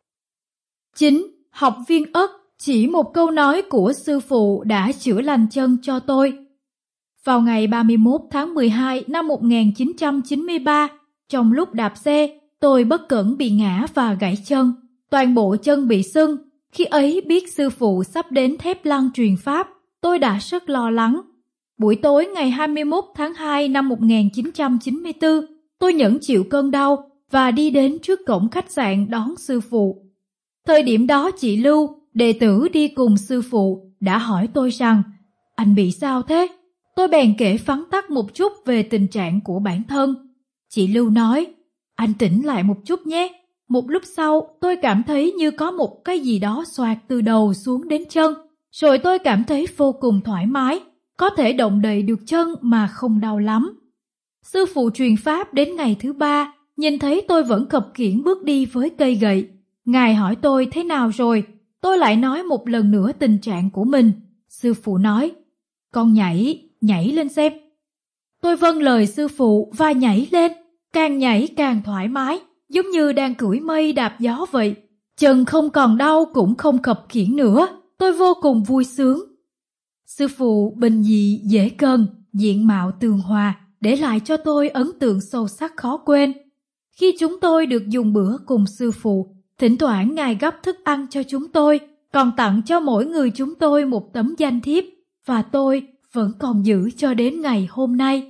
chín. Học viên Ất, chỉ một câu nói của sư phụ đã chữa lành chân cho tôi. Vào ngày ba mươi mốt tháng mười hai năm một nghìn chín trăm chín mươi ba, trong lúc đạp xe, tôi bất cẩn bị ngã và gãy chân, toàn bộ chân bị sưng. Khi ấy biết sư phụ sắp đến Thép Lăng truyền pháp, tôi đã rất lo lắng. Buổi tối ngày hai mươi mốt tháng hai năm một nghìn chín trăm chín mươi tư, tôi nhẫn chịu cơn đau và đi đến trước cổng khách sạn đón sư phụ. Thời điểm đó chị Lưu, đệ tử đi cùng sư phụ, đã hỏi tôi rằng, anh bị sao thế? Tôi bèn kể vắn tắt một chút về tình trạng của bản thân. Chị Lưu nói, anh tỉnh lại một chút nhé. Một lúc sau, tôi cảm thấy như có một cái gì đó xoạc từ đầu xuống đến chân. Rồi tôi cảm thấy vô cùng thoải mái, có thể động đậy được chân mà không đau lắm. Sư phụ truyền pháp đến ngày thứ ba, nhìn thấy tôi vẫn khập khiễng bước đi với cây gậy. Ngài hỏi tôi thế nào rồi, tôi lại nói một lần nữa tình trạng của mình. Sư phụ nói, con nhảy, nhảy lên xem. Tôi vâng lời sư phụ và nhảy lên, càng nhảy càng thoải mái, giống như đang cưỡi mây đạp gió vậy. Chân không còn đau cũng không khập khiễng nữa, tôi vô cùng vui sướng. Sư phụ bình dị dễ gần, diện mạo tường hòa, để lại cho tôi ấn tượng sâu sắc khó quên. Khi chúng tôi được dùng bữa cùng sư phụ, thỉnh thoảng Ngài gấp thức ăn cho chúng tôi, còn tặng cho mỗi người chúng tôi một tấm danh thiếp, và tôi vẫn còn giữ cho đến ngày hôm nay.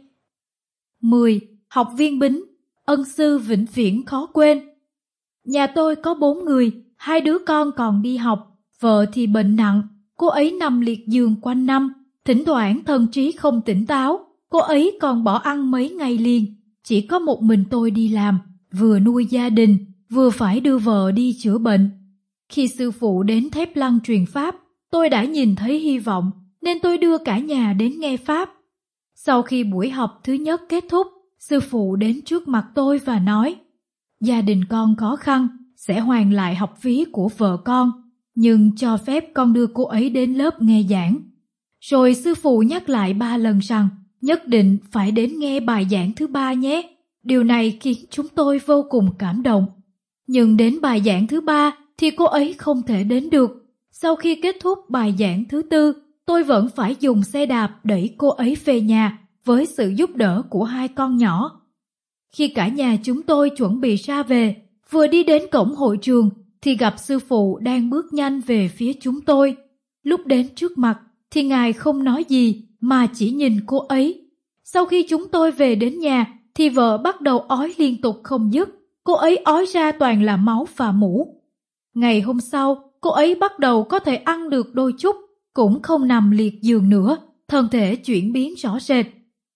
mười. Học viên Bính, ân sư vĩnh viễn khó quên. Nhà tôi có bốn người, hai đứa con còn đi học, vợ thì bệnh nặng, cô ấy nằm liệt giường quanh năm, thỉnh thoảng thần trí không tỉnh táo, cô ấy còn bỏ ăn mấy ngày liền. Chỉ có một mình tôi đi làm, vừa nuôi gia đình, vừa phải đưa vợ đi chữa bệnh. Khi sư phụ đến Thép Lăng truyền pháp, tôi đã nhìn thấy hy vọng, nên tôi đưa cả nhà đến nghe pháp. Sau khi buổi học thứ nhất kết thúc, sư phụ đến trước mặt tôi và nói, gia đình con khó khăn, sẽ hoàn lại học phí của vợ con. nhưng cho phép con đưa cô ấy đến lớp nghe giảng. Rồi sư phụ nhắc lại ba lần rằng nhất định phải đến nghe bài giảng thứ ba nhé. Điều này khiến chúng tôi vô cùng cảm động. Nhưng đến bài giảng thứ ba thì cô ấy không thể đến được. Sau khi kết thúc bài giảng thứ tư, tôi vẫn phải dùng xe đạp đẩy cô ấy về nhà với sự giúp đỡ của hai con nhỏ. Khi cả nhà chúng tôi chuẩn bị ra về, vừa đi đến cổng hội trường thì gặp sư phụ đang bước nhanh về phía chúng tôi. Lúc đến trước mặt thì ngài không nói gì mà chỉ nhìn cô ấy. Sau khi chúng tôi về đến nhà thì vợ bắt đầu ói liên tục không dứt. Cô ấy ói ra toàn là máu và mủ. Ngày hôm sau, cô ấy bắt đầu có thể ăn được đôi chút, cũng không nằm liệt giường nữa, thân thể chuyển biến rõ rệt.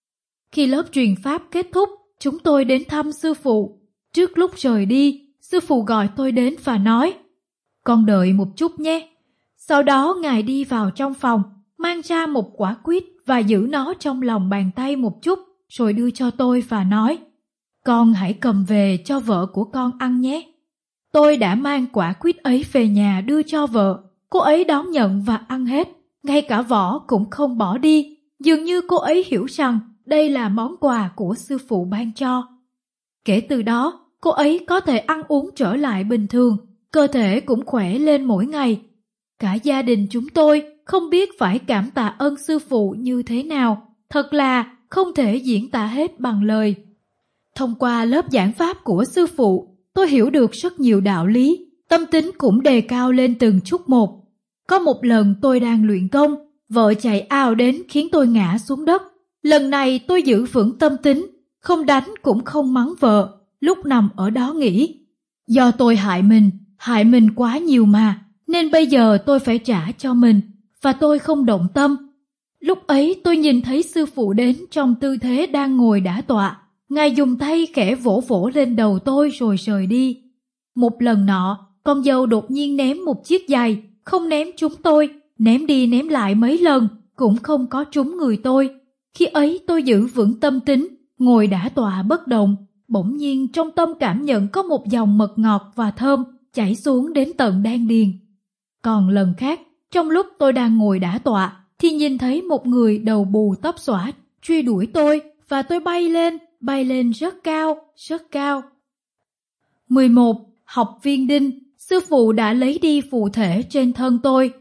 Khi lớp truyền pháp kết thúc, chúng tôi đến thăm sư phụ. Trước lúc rời đi, sư phụ gọi tôi đến và nói: "Con đợi một chút nhé." Sau đó ngài đi vào trong phòng, mang ra một quả quýt và giữ nó trong lòng bàn tay một chút, rồi đưa cho tôi và nói: "Con hãy cầm về cho vợ của con ăn nhé." Tôi đã mang quả quýt ấy về nhà đưa cho vợ. Cô ấy đón nhận và ăn hết, ngay cả vỏ cũng không bỏ đi. Dường như cô ấy hiểu rằng đây là món quà của sư phụ ban cho. Kể từ đó, cô ấy có thể ăn uống trở lại bình thường, cơ thể cũng khỏe lên mỗi ngày. Cả gia đình chúng tôi không biết phải cảm tạ ơn sư phụ như thế nào, thật là không thể diễn tả hết bằng lời. Thông qua lớp giảng pháp của sư phụ, tôi hiểu được rất nhiều đạo lý, tâm tính cũng đề cao lên từng chút một. Có một lần tôi đang luyện công, vợ chạy ào đến khiến tôi ngã xuống đất. Lần này tôi giữ vững tâm tính, không đánh cũng không mắng vợ, lúc nằm ở đó nghĩ: do tôi hại mình, hại mình quá nhiều mà, nên bây giờ tôi phải trả cho mình, và tôi không động tâm. Lúc ấy tôi nhìn thấy sư phụ đến trong tư thế đang ngồi đả tọa. Ngài dùng tay khẽ vỗ vỗ lên đầu tôi rồi rời đi. Một lần nọ, con dâu đột nhiên ném một chiếc giày, không ném trúng tôi, ném đi ném lại mấy lần, cũng không có trúng người tôi. Khi ấy tôi giữ vững tâm tính, ngồi đả tọa bất động. Bỗng nhiên trong tâm cảm nhận có một dòng mật ngọt và thơm chảy xuống đến tận đan điền. Còn lần khác, trong lúc tôi đang ngồi đả tọa, thì nhìn thấy một người đầu bù tóc xõa truy đuổi tôi, và tôi bay lên, bay lên rất cao, rất cao. mười một. Học viên Đinh. Sư phụ đã lấy đi phù thể trên thân tôi.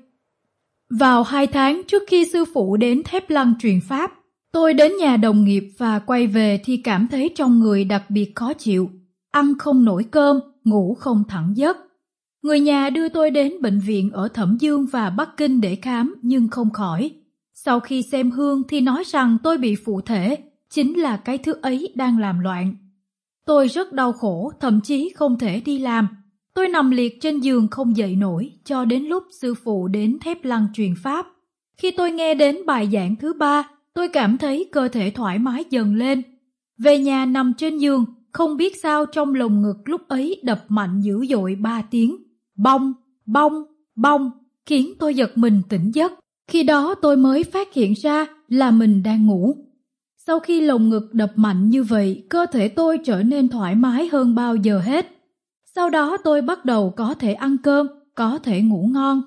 Vào hai tháng trước khi sư phụ đến Thép Lăng truyền pháp, tôi đến nhà đồng nghiệp và quay về thì cảm thấy trong người đặc biệt khó chịu. Ăn không nổi cơm, ngủ không thẳng giấc. Người nhà đưa tôi đến bệnh viện ở Thẩm Dương và Bắc Kinh để khám nhưng không khỏi. Sau khi xem hương thì nói rằng tôi bị phụ thể, chính là cái thứ ấy đang làm loạn. Tôi rất đau khổ, thậm chí không thể đi làm. Tôi nằm liệt trên giường không dậy nổi cho đến lúc sư phụ đến Thép Lăng truyền pháp. Khi tôi nghe đến bài giảng thứ ba, tôi cảm thấy cơ thể thoải mái dần lên. Về nhà nằm trên giường, không biết sao trong lồng ngực lúc ấy đập mạnh dữ dội ba tiếng. Bong, bong, bong, khiến tôi giật mình tỉnh giấc. Khi đó tôi mới phát hiện ra là mình đang ngủ. Sau khi lồng ngực đập mạnh như vậy, cơ thể tôi trở nên thoải mái hơn bao giờ hết. Sau đó tôi bắt đầu có thể ăn cơm, có thể ngủ ngon.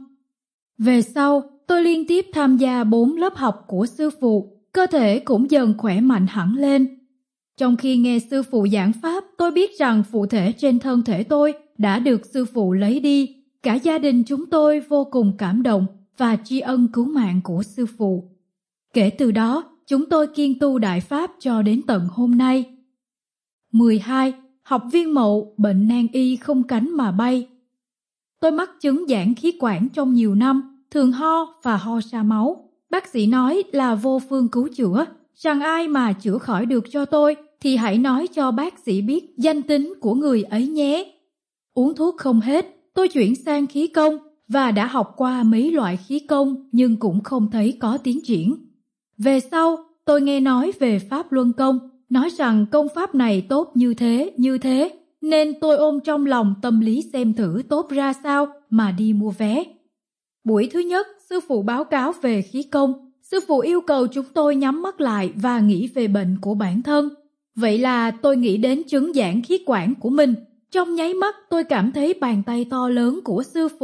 Về sau, tôi liên tiếp tham gia bốn lớp học của sư phụ, cơ thể cũng dần khỏe mạnh hẳn lên. Trong khi nghe sư phụ giảng pháp, tôi biết rằng phụ thể trên thân thể tôi đã được sư phụ lấy đi. Cả gia đình chúng tôi vô cùng cảm động và tri ân cứu mạng của sư phụ. Kể từ đó, chúng tôi kiêng tu đại pháp cho đến tận hôm nay. mười hai. Học viên Mậu, bệnh nan y không cánh mà bay. Tôi mắc chứng giãn khí quản trong nhiều năm, thường ho và ho ra máu. Bác sĩ nói là vô phương cứu chữa, rằng ai mà chữa khỏi được cho tôi thì hãy nói cho bác sĩ biết danh tính của người ấy nhé. Uống thuốc không hết, tôi chuyển sang khí công và đã học qua mấy loại khí công nhưng cũng không thấy có tiến triển. Về sau, tôi nghe nói về Pháp Luân Công, nói rằng công pháp này tốt như thế, như thế, nên tôi ôm trong lòng tâm lý xem thử tốt ra sao mà đi mua vé. Buổi thứ nhất, sư phụ báo cáo về khí công. Sư phụ yêu cầu chúng tôi nhắm mắt lại và nghĩ về bệnh của bản thân. Vậy là tôi nghĩ đến chứng giãn khí quản của mình. Trong nháy mắt tôi cảm thấy bàn tay to lớn của sư phụ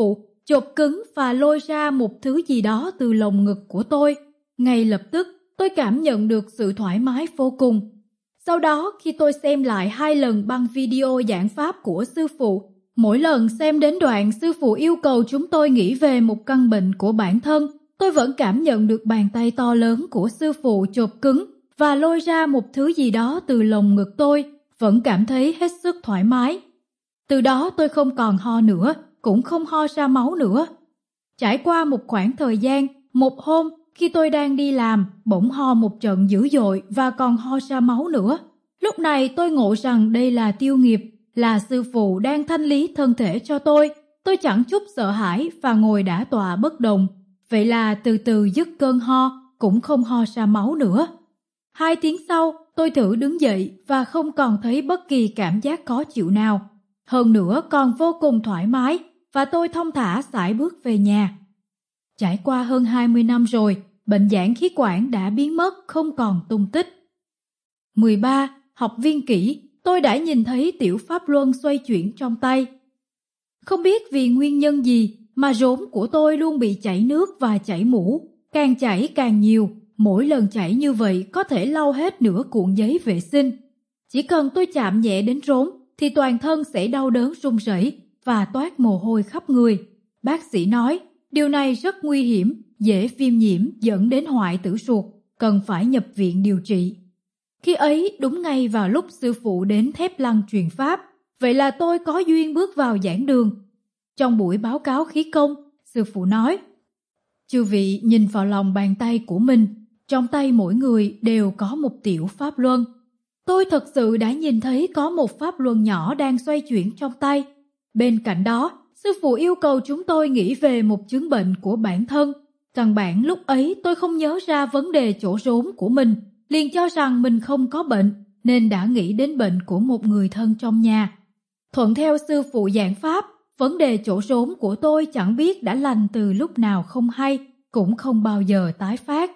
chộp cứng và lôi ra một thứ gì đó từ lồng ngực của tôi. Ngay lập tức, tôi cảm nhận được sự thoải mái vô cùng. Sau đó, khi tôi xem lại hai lần băng video giảng pháp của sư phụ, mỗi lần xem đến đoạn sư phụ yêu cầu chúng tôi nghĩ về một căn bệnh của bản thân, tôi vẫn cảm nhận được bàn tay to lớn của sư phụ chộp cứng và lôi ra một thứ gì đó từ lồng ngực tôi, vẫn cảm thấy hết sức thoải mái. Từ đó tôi không còn ho nữa, cũng không ho ra máu nữa. Trải qua một khoảng thời gian, một hôm khi tôi đang đi làm, bỗng ho một trận dữ dội và còn ho ra máu nữa. Lúc này tôi ngộ rằng đây là tiêu nghiệp, là sư phụ đang thanh lý thân thể cho tôi. Tôi chẳng chút sợ hãi và ngồi đả tọa bất động. Vậy là từ từ dứt cơn ho, cũng không ho ra máu nữa. Hai tiếng sau, tôi thử đứng dậy và không còn thấy bất kỳ cảm giác khó chịu nào. Hơn nữa còn vô cùng thoải mái và tôi thong thả sải bước về nhà. Trải qua hơn hai mươi năm rồi, bệnh giãn khí quản đã biến mất không còn tung tích. mười ba. Học viên kỹ, tôi đã nhìn thấy tiểu pháp luân xoay chuyển trong tay. Không biết vì nguyên nhân gì mà rốn của tôi luôn bị chảy nước và chảy mũ. Càng chảy càng nhiều, mỗi lần chảy như vậy có thể lau hết nửa cuộn giấy vệ sinh. Chỉ cần tôi chạm nhẹ đến rốn thì toàn thân sẽ đau đớn run rẩy và toát mồ hôi khắp người. Bác sĩ nói, điều này rất nguy hiểm, dễ viêm nhiễm dẫn đến hoại tử ruột, cần phải nhập viện điều trị. Khi ấy đúng ngay vào lúc sư phụ đến Thép Lăng truyền pháp, vậy là tôi có duyên bước vào giảng đường. Trong buổi báo cáo khí công, sư phụ nói, chư vị nhìn vào lòng bàn tay của mình, trong tay mỗi người đều có một tiểu pháp luân. Tôi thật sự đã nhìn thấy có một pháp luân nhỏ đang xoay chuyển trong tay. Bên cạnh đó, sư phụ yêu cầu chúng tôi nghĩ về một chứng bệnh của bản thân. Căn bản lúc ấy tôi không nhớ ra vấn đề chỗ rốn của mình, liền cho rằng mình không có bệnh, nên đã nghĩ đến bệnh của một người thân trong nhà. Thuận theo sư phụ giảng pháp, vấn đề chỗ rốn của tôi chẳng biết đã lành từ lúc nào không hay, cũng không bao giờ tái phát.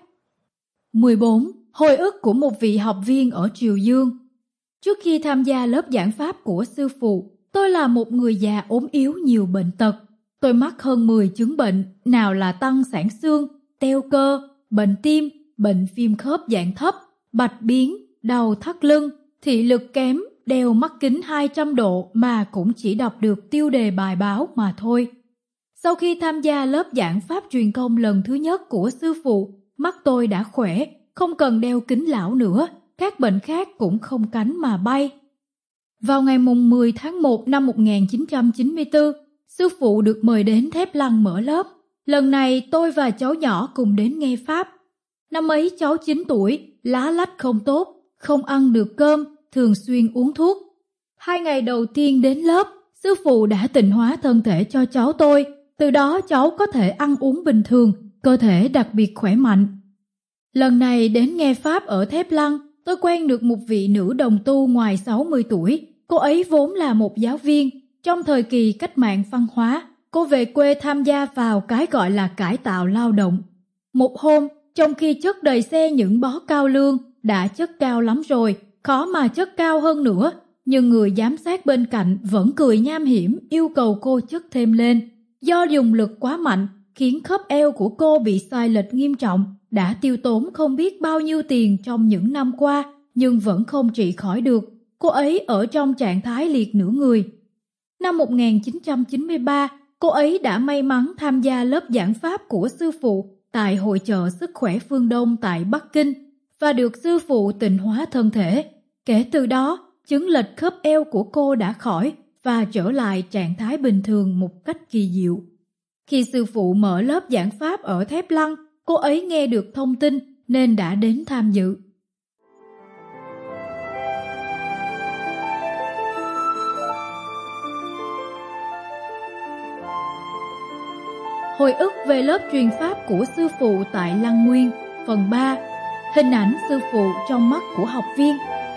mười bốn. Hồi ức của một vị học viên ở Triều Dương. Trước khi tham gia lớp giảng pháp của sư phụ, tôi là một người già ốm yếu nhiều bệnh tật. Tôi mắc hơn mười chứng bệnh, nào là tăng sản xương, teo cơ, bệnh tim, bệnh viêm khớp dạng thấp, bạch biến, đau thắt lưng, thị lực kém, đeo mắt kính hai trăm độ mà cũng chỉ đọc được tiêu đề bài báo mà thôi. Sau khi tham gia lớp giảng pháp truyền công lần thứ nhất của sư phụ, mắt tôi đã khỏe, không cần đeo kính lão nữa, các bệnh khác cũng không cánh mà bay. Vào ngày mùng mười tháng một năm một nghìn chín trăm chín mươi tư, sư phụ được mời đến Thép Lăng mở lớp. Lần này tôi và cháu nhỏ cùng đến nghe pháp. Năm ấy cháu chín tuổi, lá lách không tốt, không ăn được cơm, thường xuyên uống thuốc. Hai ngày đầu tiên đến lớp, sư phụ đã tịnh hóa thân thể cho cháu tôi, từ đó cháu có thể ăn uống bình thường, cơ thể đặc biệt khỏe mạnh. Lần này đến nghe pháp ở Thép Lăng, tôi quen được một vị nữ đồng tu ngoài sáu mươi tuổi. Cô ấy vốn là một giáo viên. Trong thời kỳ cách mạng văn hóa, cô về quê tham gia vào cái gọi là cải tạo lao động. Một hôm, trong khi chất đầy xe những bó cao lương, đã chất cao lắm rồi, khó mà chất cao hơn nữa, nhưng người giám sát bên cạnh vẫn cười nham hiểm yêu cầu cô chất thêm lên. Do dùng lực quá mạnh, khiến khớp eo của cô bị sai lệch nghiêm trọng, đã tiêu tốn không biết bao nhiêu tiền trong những năm qua, nhưng vẫn không trị khỏi được. Cô ấy ở trong trạng thái liệt nửa người. Năm một nghìn chín trăm chín mươi ba, cô ấy đã may mắn tham gia lớp giảng pháp của sư phụ tại hội chợ sức khỏe phương Đông tại Bắc Kinh và được sư phụ tịnh hóa thân thể. Kể từ đó, chứng lệch khớp eo của cô đã khỏi và trở lại trạng thái bình thường một cách kỳ diệu. Khi sư phụ mở lớp giảng pháp ở Thép Lăng, cô ấy nghe được thông tin nên đã đến tham dự. Hồi ức về lớp truyền pháp của sư phụ tại Lăng Nguyên, phần ba. Hình ảnh sư phụ trong mắt của học viên.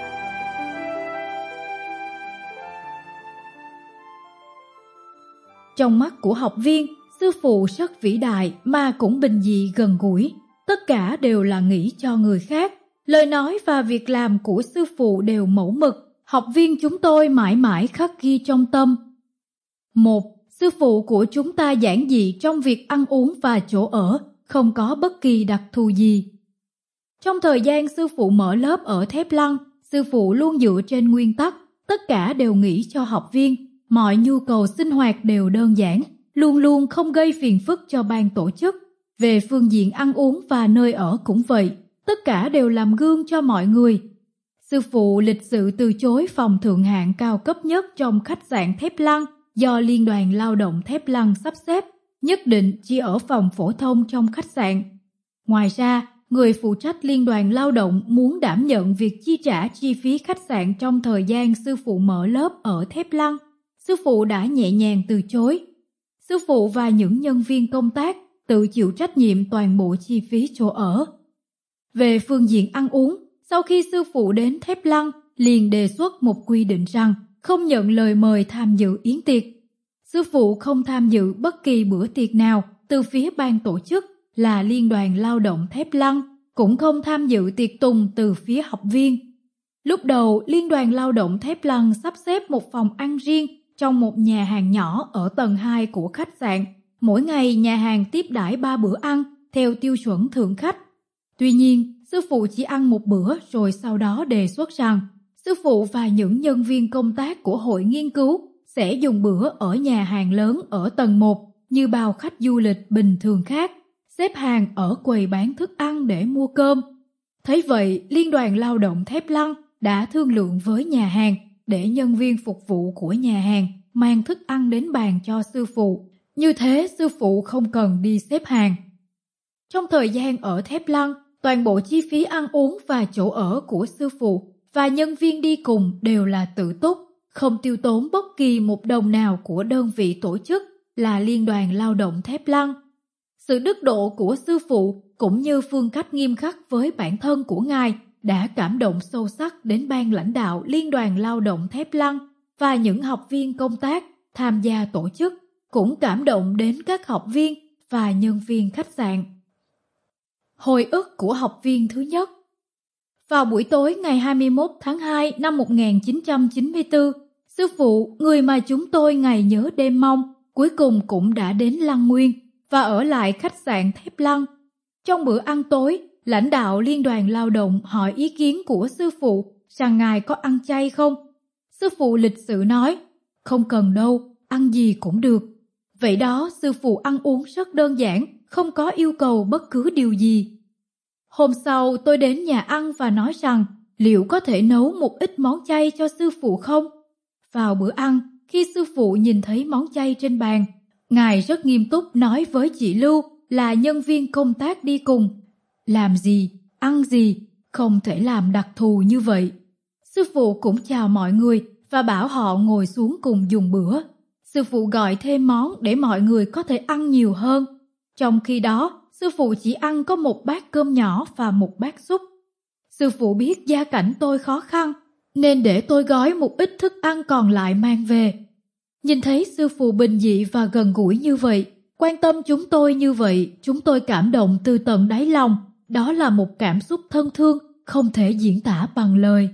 Trong mắt của học viên, sư phụ rất vĩ đại mà cũng bình dị gần gũi. Tất cả đều là nghĩ cho người khác. Lời nói và việc làm của sư phụ đều mẫu mực. Học viên chúng tôi mãi mãi khắc ghi trong tâm. Một. Sư Sư phụ của chúng ta giản dị trong việc ăn uống và chỗ ở, không có bất kỳ đặc thù gì. Trong thời gian sư phụ mở lớp ở Thép Lăng, sư phụ luôn dựa trên nguyên tắc, tất cả đều nghĩ cho học viên, mọi nhu cầu sinh hoạt đều đơn giản, luôn luôn không gây phiền phức cho ban tổ chức. Về phương diện ăn uống và nơi ở cũng vậy, tất cả đều làm gương cho mọi người. Sư phụ lịch sự từ chối phòng thượng hạng cao cấp nhất trong khách sạn Thép Lăng do Liên đoàn Lao động Thép Lăng sắp xếp, nhất định chỉ ở phòng phổ thông trong khách sạn. Ngoài ra, người phụ trách Liên đoàn Lao động muốn đảm nhận việc chi trả chi phí khách sạn trong thời gian sư phụ mở lớp ở Thép Lăng. Sư phụ đã nhẹ nhàng từ chối. Sư phụ và những nhân viên công tác tự chịu trách nhiệm toàn bộ chi phí chỗ ở. Về phương diện ăn uống, sau khi sư phụ đến Thép Lăng, liền đề xuất một quy định rằng không nhận lời mời tham dự yến tiệc. Sư phụ không tham dự bất kỳ bữa tiệc nào từ phía ban tổ chức là Liên đoàn Lao động Thép Lăng, cũng không tham dự tiệc tùng từ phía học viên. Lúc đầu, Liên đoàn Lao động Thép Lăng sắp xếp một phòng ăn riêng trong một nhà hàng nhỏ ở tầng hai của khách sạn. Mỗi ngày nhà hàng tiếp đãi ba bữa ăn theo tiêu chuẩn thượng khách. Tuy nhiên, sư phụ chỉ ăn một bữa rồi sau đó đề xuất rằng sư phụ và những nhân viên công tác của hội nghiên cứu sẽ dùng bữa ở nhà hàng lớn ở tầng một như bao khách du lịch bình thường khác, xếp hàng ở quầy bán thức ăn để mua cơm. Thấy vậy, Liên đoàn Lao động Thép Lăng đã thương lượng với nhà hàng để nhân viên phục vụ của nhà hàng mang thức ăn đến bàn cho sư phụ. Như thế sư phụ không cần đi xếp hàng. Trong thời gian ở Thép Lăng, toàn bộ chi phí ăn uống và chỗ ở của sư phụ và nhân viên đi cùng đều là tự túc, không tiêu tốn bất kỳ một đồng nào của đơn vị tổ chức là Liên đoàn Lao động Thép Lăng. Sự đức độ của sư phụ cũng như phương cách nghiêm khắc với bản thân của ngài đã cảm động sâu sắc đến ban lãnh đạo Liên đoàn Lao động Thép Lăng và những học viên công tác tham gia tổ chức, cũng cảm động đến các học viên và nhân viên khách sạn. Hồi ức của học viên thứ nhất. Vào buổi tối ngày hai mươi mốt tháng hai năm một nghìn chín trăm chín mươi tư, sư phụ, người mà chúng tôi ngày nhớ đêm mong, cuối cùng cũng đã đến Lăng Nguyên và ở lại khách sạn Thép Lăng. Trong bữa ăn tối, lãnh đạo Liên đoàn Lao động hỏi ý kiến của sư phụ rằng ngài có ăn chay không. Sư phụ lịch sự nói, không cần đâu, ăn gì cũng được. Vậy đó, sư phụ ăn uống rất đơn giản, không có yêu cầu bất cứ điều gì. Hôm sau tôi đến nhà ăn và nói rằng liệu có thể nấu một ít món chay cho sư phụ không? Vào bữa ăn, khi sư phụ nhìn thấy món chay trên bàn, ngài rất nghiêm túc nói với chị Lưu là nhân viên công tác đi cùng. Làm gì, ăn gì, không thể làm đặc thù như vậy. Sư phụ cũng chào mọi người và bảo họ ngồi xuống cùng dùng bữa. Sư phụ gọi thêm món để mọi người có thể ăn nhiều hơn. Trong khi đó, sư phụ chỉ ăn có một bát cơm nhỏ và một bát súp. Sư phụ biết gia cảnh tôi khó khăn, nên để tôi gói một ít thức ăn còn lại mang về. Nhìn thấy sư phụ bình dị và gần gũi như vậy, quan tâm chúng tôi như vậy, chúng tôi cảm động từ tận đáy lòng. Đó là một cảm xúc thân thương, không thể diễn tả bằng lời.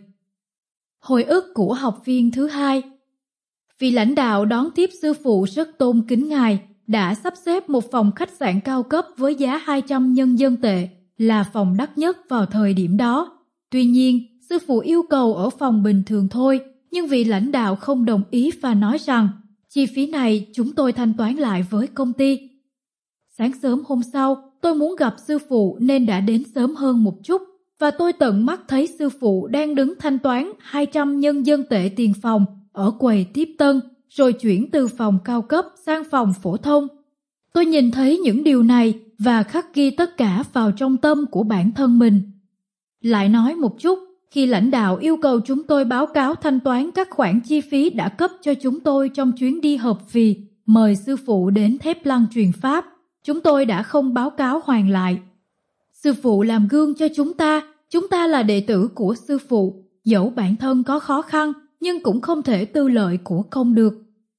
Hồi ức của học viên thứ hai. Vị lãnh đạo đón tiếp sư phụ rất tôn kính ngài, đã sắp xếp một phòng khách sạn cao cấp với giá hai trăm nhân dân tệ, là phòng đắt nhất vào thời điểm đó. Tuy nhiên, sư phụ yêu cầu ở phòng bình thường thôi, nhưng vị lãnh đạo không đồng ý và nói rằng chi phí này chúng tôi thanh toán lại với công ty. Sáng sớm hôm sau, tôi muốn gặp sư phụ nên đã đến sớm hơn một chút, và tôi tận mắt thấy sư phụ đang đứng thanh toán hai trăm nhân dân tệ tiền phòng ở quầy tiếp tân, rồi chuyển từ phòng cao cấp sang phòng phổ thông. Tôi nhìn thấy những điều này và khắc ghi tất cả vào trong tâm của bản thân mình. Lại nói một chút, khi lãnh đạo yêu cầu chúng tôi báo cáo thanh toán các khoản chi phí đã cấp cho chúng tôi trong chuyến đi hợp phì mời sư phụ đến Thép Lăng truyền pháp, chúng tôi đã không báo cáo hoàn lại. Sư phụ làm gương cho chúng ta, chúng ta là đệ tử của sư phụ, dẫu bản thân có khó khăn nhưng cũng không thể tư lợi của công được.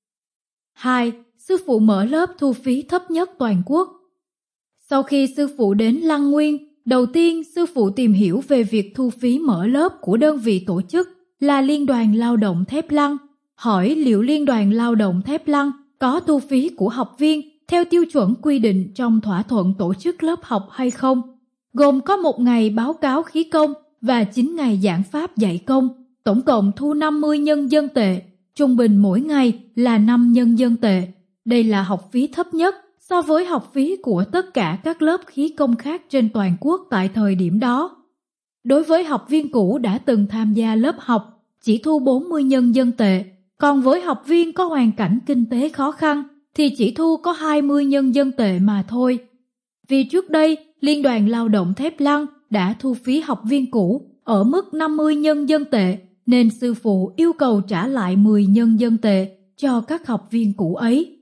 hai. Sư phụ mở lớp thu phí thấp nhất toàn quốc. Sau khi sư phụ đến Lăng Nguyên, đầu tiên sư phụ tìm hiểu về việc thu phí mở lớp của đơn vị tổ chức là Liên đoàn Lao động Thép Lăng, hỏi liệu Liên đoàn Lao động Thép Lăng có thu phí của học viên theo tiêu chuẩn quy định trong thỏa thuận tổ chức lớp học hay không, gồm có một ngày báo cáo khí công và chín ngày giảng pháp dạy công, tổng cộng thu năm mươi nhân dân tệ, trung bình mỗi ngày là năm nhân dân tệ. Đây là học phí thấp nhất so với học phí của tất cả các lớp khí công khác trên toàn quốc tại thời điểm đó. Đối với học viên cũ đã từng tham gia lớp học, chỉ thu bốn mươi nhân dân tệ, còn với học viên có hoàn cảnh kinh tế khó khăn thì chỉ thu có hai mươi nhân dân tệ mà thôi. Vì trước đây, Liên đoàn Lao động Thép Lăng đã thu phí học viên cũ ở mức năm mươi nhân dân tệ, nên sư phụ yêu cầu trả lại mười nhân dân tệ cho các học viên cũ ấy.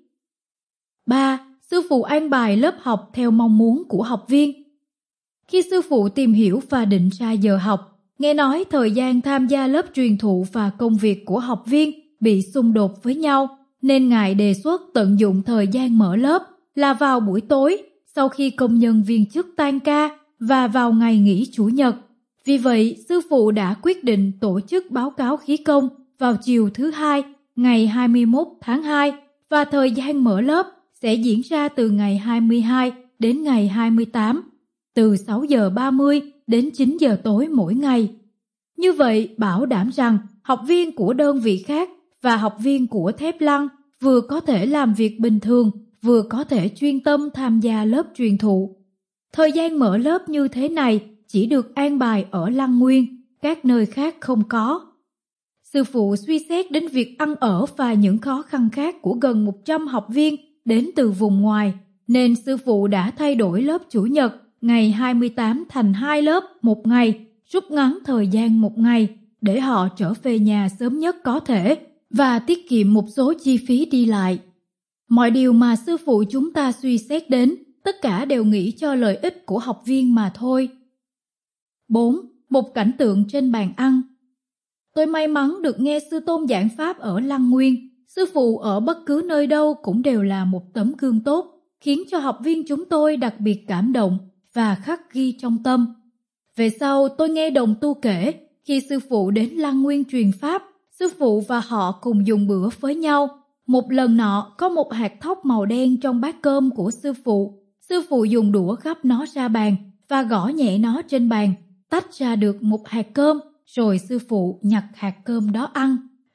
ba. Sư phụ an bài lớp học theo mong muốn của học viên. Khi sư phụ tìm hiểu và định ra giờ học, nghe nói thời gian tham gia lớp truyền thụ và công việc của học viên bị xung đột với nhau, nên Ngài đề xuất tận dụng thời gian mở lớp là vào buổi tối sau khi công nhân viên chức tan ca và vào ngày nghỉ Chủ nhật. Vì vậy, sư phụ đã quyết định tổ chức báo cáo khí công vào chiều thứ hai, ngày hai mươi mốt tháng hai, và thời gian mở lớp sẽ diễn ra từ ngày hai mươi hai đến ngày hai mươi tám, từ sáu giờ ba mươi đến chín giờ tối mỗi ngày. Như vậy, bảo đảm rằng học viên của đơn vị khác và học viên của Thép Lăng vừa có thể làm việc bình thường, vừa có thể chuyên tâm tham gia lớp truyền thụ. Thời gian mở lớp như thế này chỉ được an bài ở Lăng Nguyên, các nơi khác không có. Sư phụ suy xét đến việc ăn ở và những khó khăn khác của gần một trăm học viên đến từ vùng ngoài, nên sư phụ đã thay đổi lớp Chủ nhật ngày hai mươi tám thành hai lớp một ngày, rút ngắn thời gian một ngày để họ trở về nhà sớm nhất có thể và tiết kiệm một số chi phí đi lại. Mọi điều mà sư phụ chúng ta suy xét đến, tất cả đều nghĩ cho lợi ích của học viên mà thôi. bốn. Một cảnh tượng trên bàn ăn. Tôi may mắn được nghe sư tôn giảng pháp ở Lăng Nguyên. Sư phụ ở bất cứ nơi đâu cũng đều là một tấm gương tốt, khiến cho học viên chúng tôi đặc biệt cảm động và khắc ghi trong tâm. Về sau tôi nghe đồng tu kể, khi sư phụ đến Lăng Nguyên truyền pháp, sư phụ và họ cùng dùng bữa với nhau. Một lần nọ có một hạt thóc màu đen trong bát cơm của sư phụ. Sư phụ dùng đũa gắp nó ra bàn và gõ nhẹ nó trên bàn, tách ra được một hạt cơm, rồi sư phụ nhặt hạt cơm đó ăn.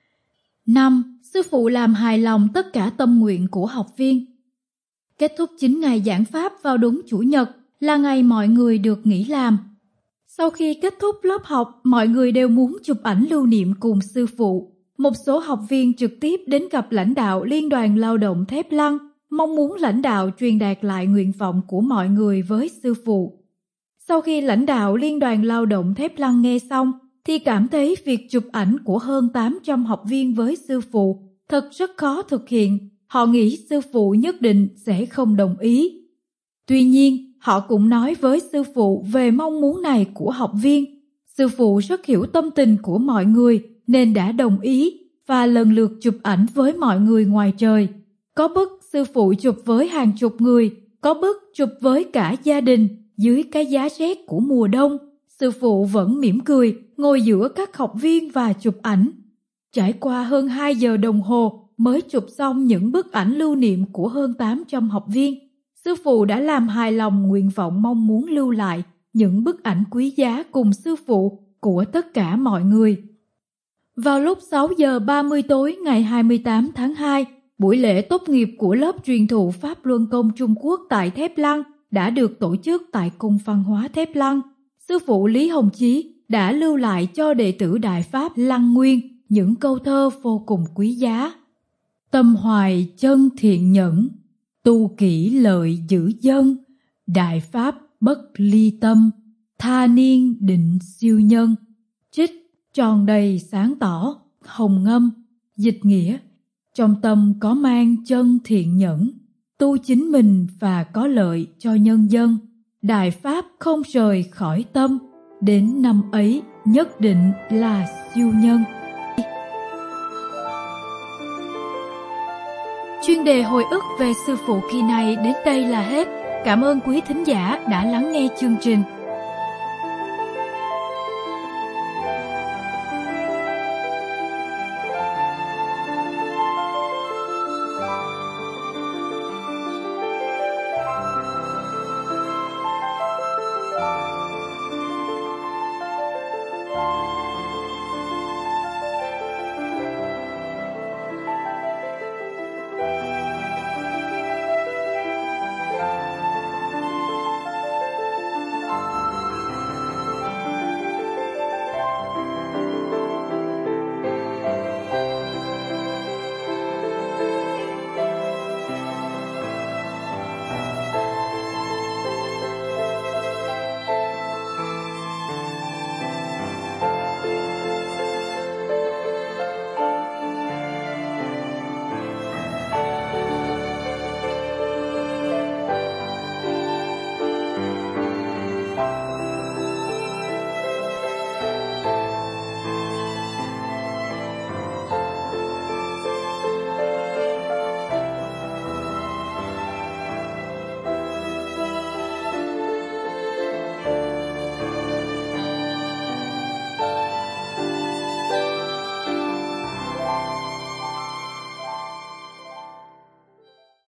năm. Sư phụ làm hài lòng tất cả tâm nguyện của học viên. Kết thúc chín ngày giảng pháp vào đúng Chủ nhật là ngày mọi người được nghỉ làm. Sau khi kết thúc lớp học, mọi người đều muốn chụp ảnh lưu niệm cùng sư phụ. Một số học viên trực tiếp đến gặp lãnh đạo Liên đoàn Lao động Thép Lăng, mong muốn lãnh đạo truyền đạt lại nguyện vọng của mọi người với sư phụ. Sau khi lãnh đạo Liên đoàn Lao động Thép Lăng nghe xong, thì cảm thấy việc chụp ảnh của hơn tám trăm học viên với sư phụ thật rất khó thực hiện. Họ nghĩ sư phụ nhất định sẽ không đồng ý. Tuy nhiên, họ cũng nói với sư phụ về mong muốn này của học viên. Sư phụ rất hiểu tâm tình của mọi người nên đã đồng ý và lần lượt chụp ảnh với mọi người ngoài trời. Có bức sư phụ chụp với hàng chục người, có bức chụp với cả gia đình dưới cái giá rét của mùa đông. Sư phụ vẫn mỉm cười ngồi giữa các học viên và chụp ảnh. Trải qua hơn hai giờ đồng hồ mới chụp xong những bức ảnh lưu niệm của hơn tám trăm học viên. Sư phụ đã làm hài lòng nguyện vọng mong muốn lưu lại những bức ảnh quý giá cùng sư phụ của tất cả mọi người. Vào lúc sáu giờ ba mươi tối ngày hai mươi tám tháng hai, buổi lễ tốt nghiệp của lớp truyền thụ Pháp Luân Công Trung Quốc tại Thép Lăng đã được tổ chức tại Cung Văn hóa Thép Lăng. Sư phụ Lý Hồng Chí đã lưu lại cho đệ tử Đại Pháp Lăng Nguyên những câu thơ vô cùng quý giá. Tâm hoài chân thiện nhẫn, tu kỹ lợi giữ dân, Đại Pháp bất ly tâm, tha niên định siêu nhân. Trích tròn đầy sáng tỏ, hồng ngâm, dịch nghĩa. Trong tâm có mang chân thiện nhẫn, tu chính mình và có lợi cho nhân dân. Đại Pháp không rời khỏi tâm, đến năm ấy nhất định là siêu nhân. Chuyên đề hồi ức về sư phụ kỳ này đến đây là hết. Cảm ơn quý thính giả đã lắng nghe chương trình.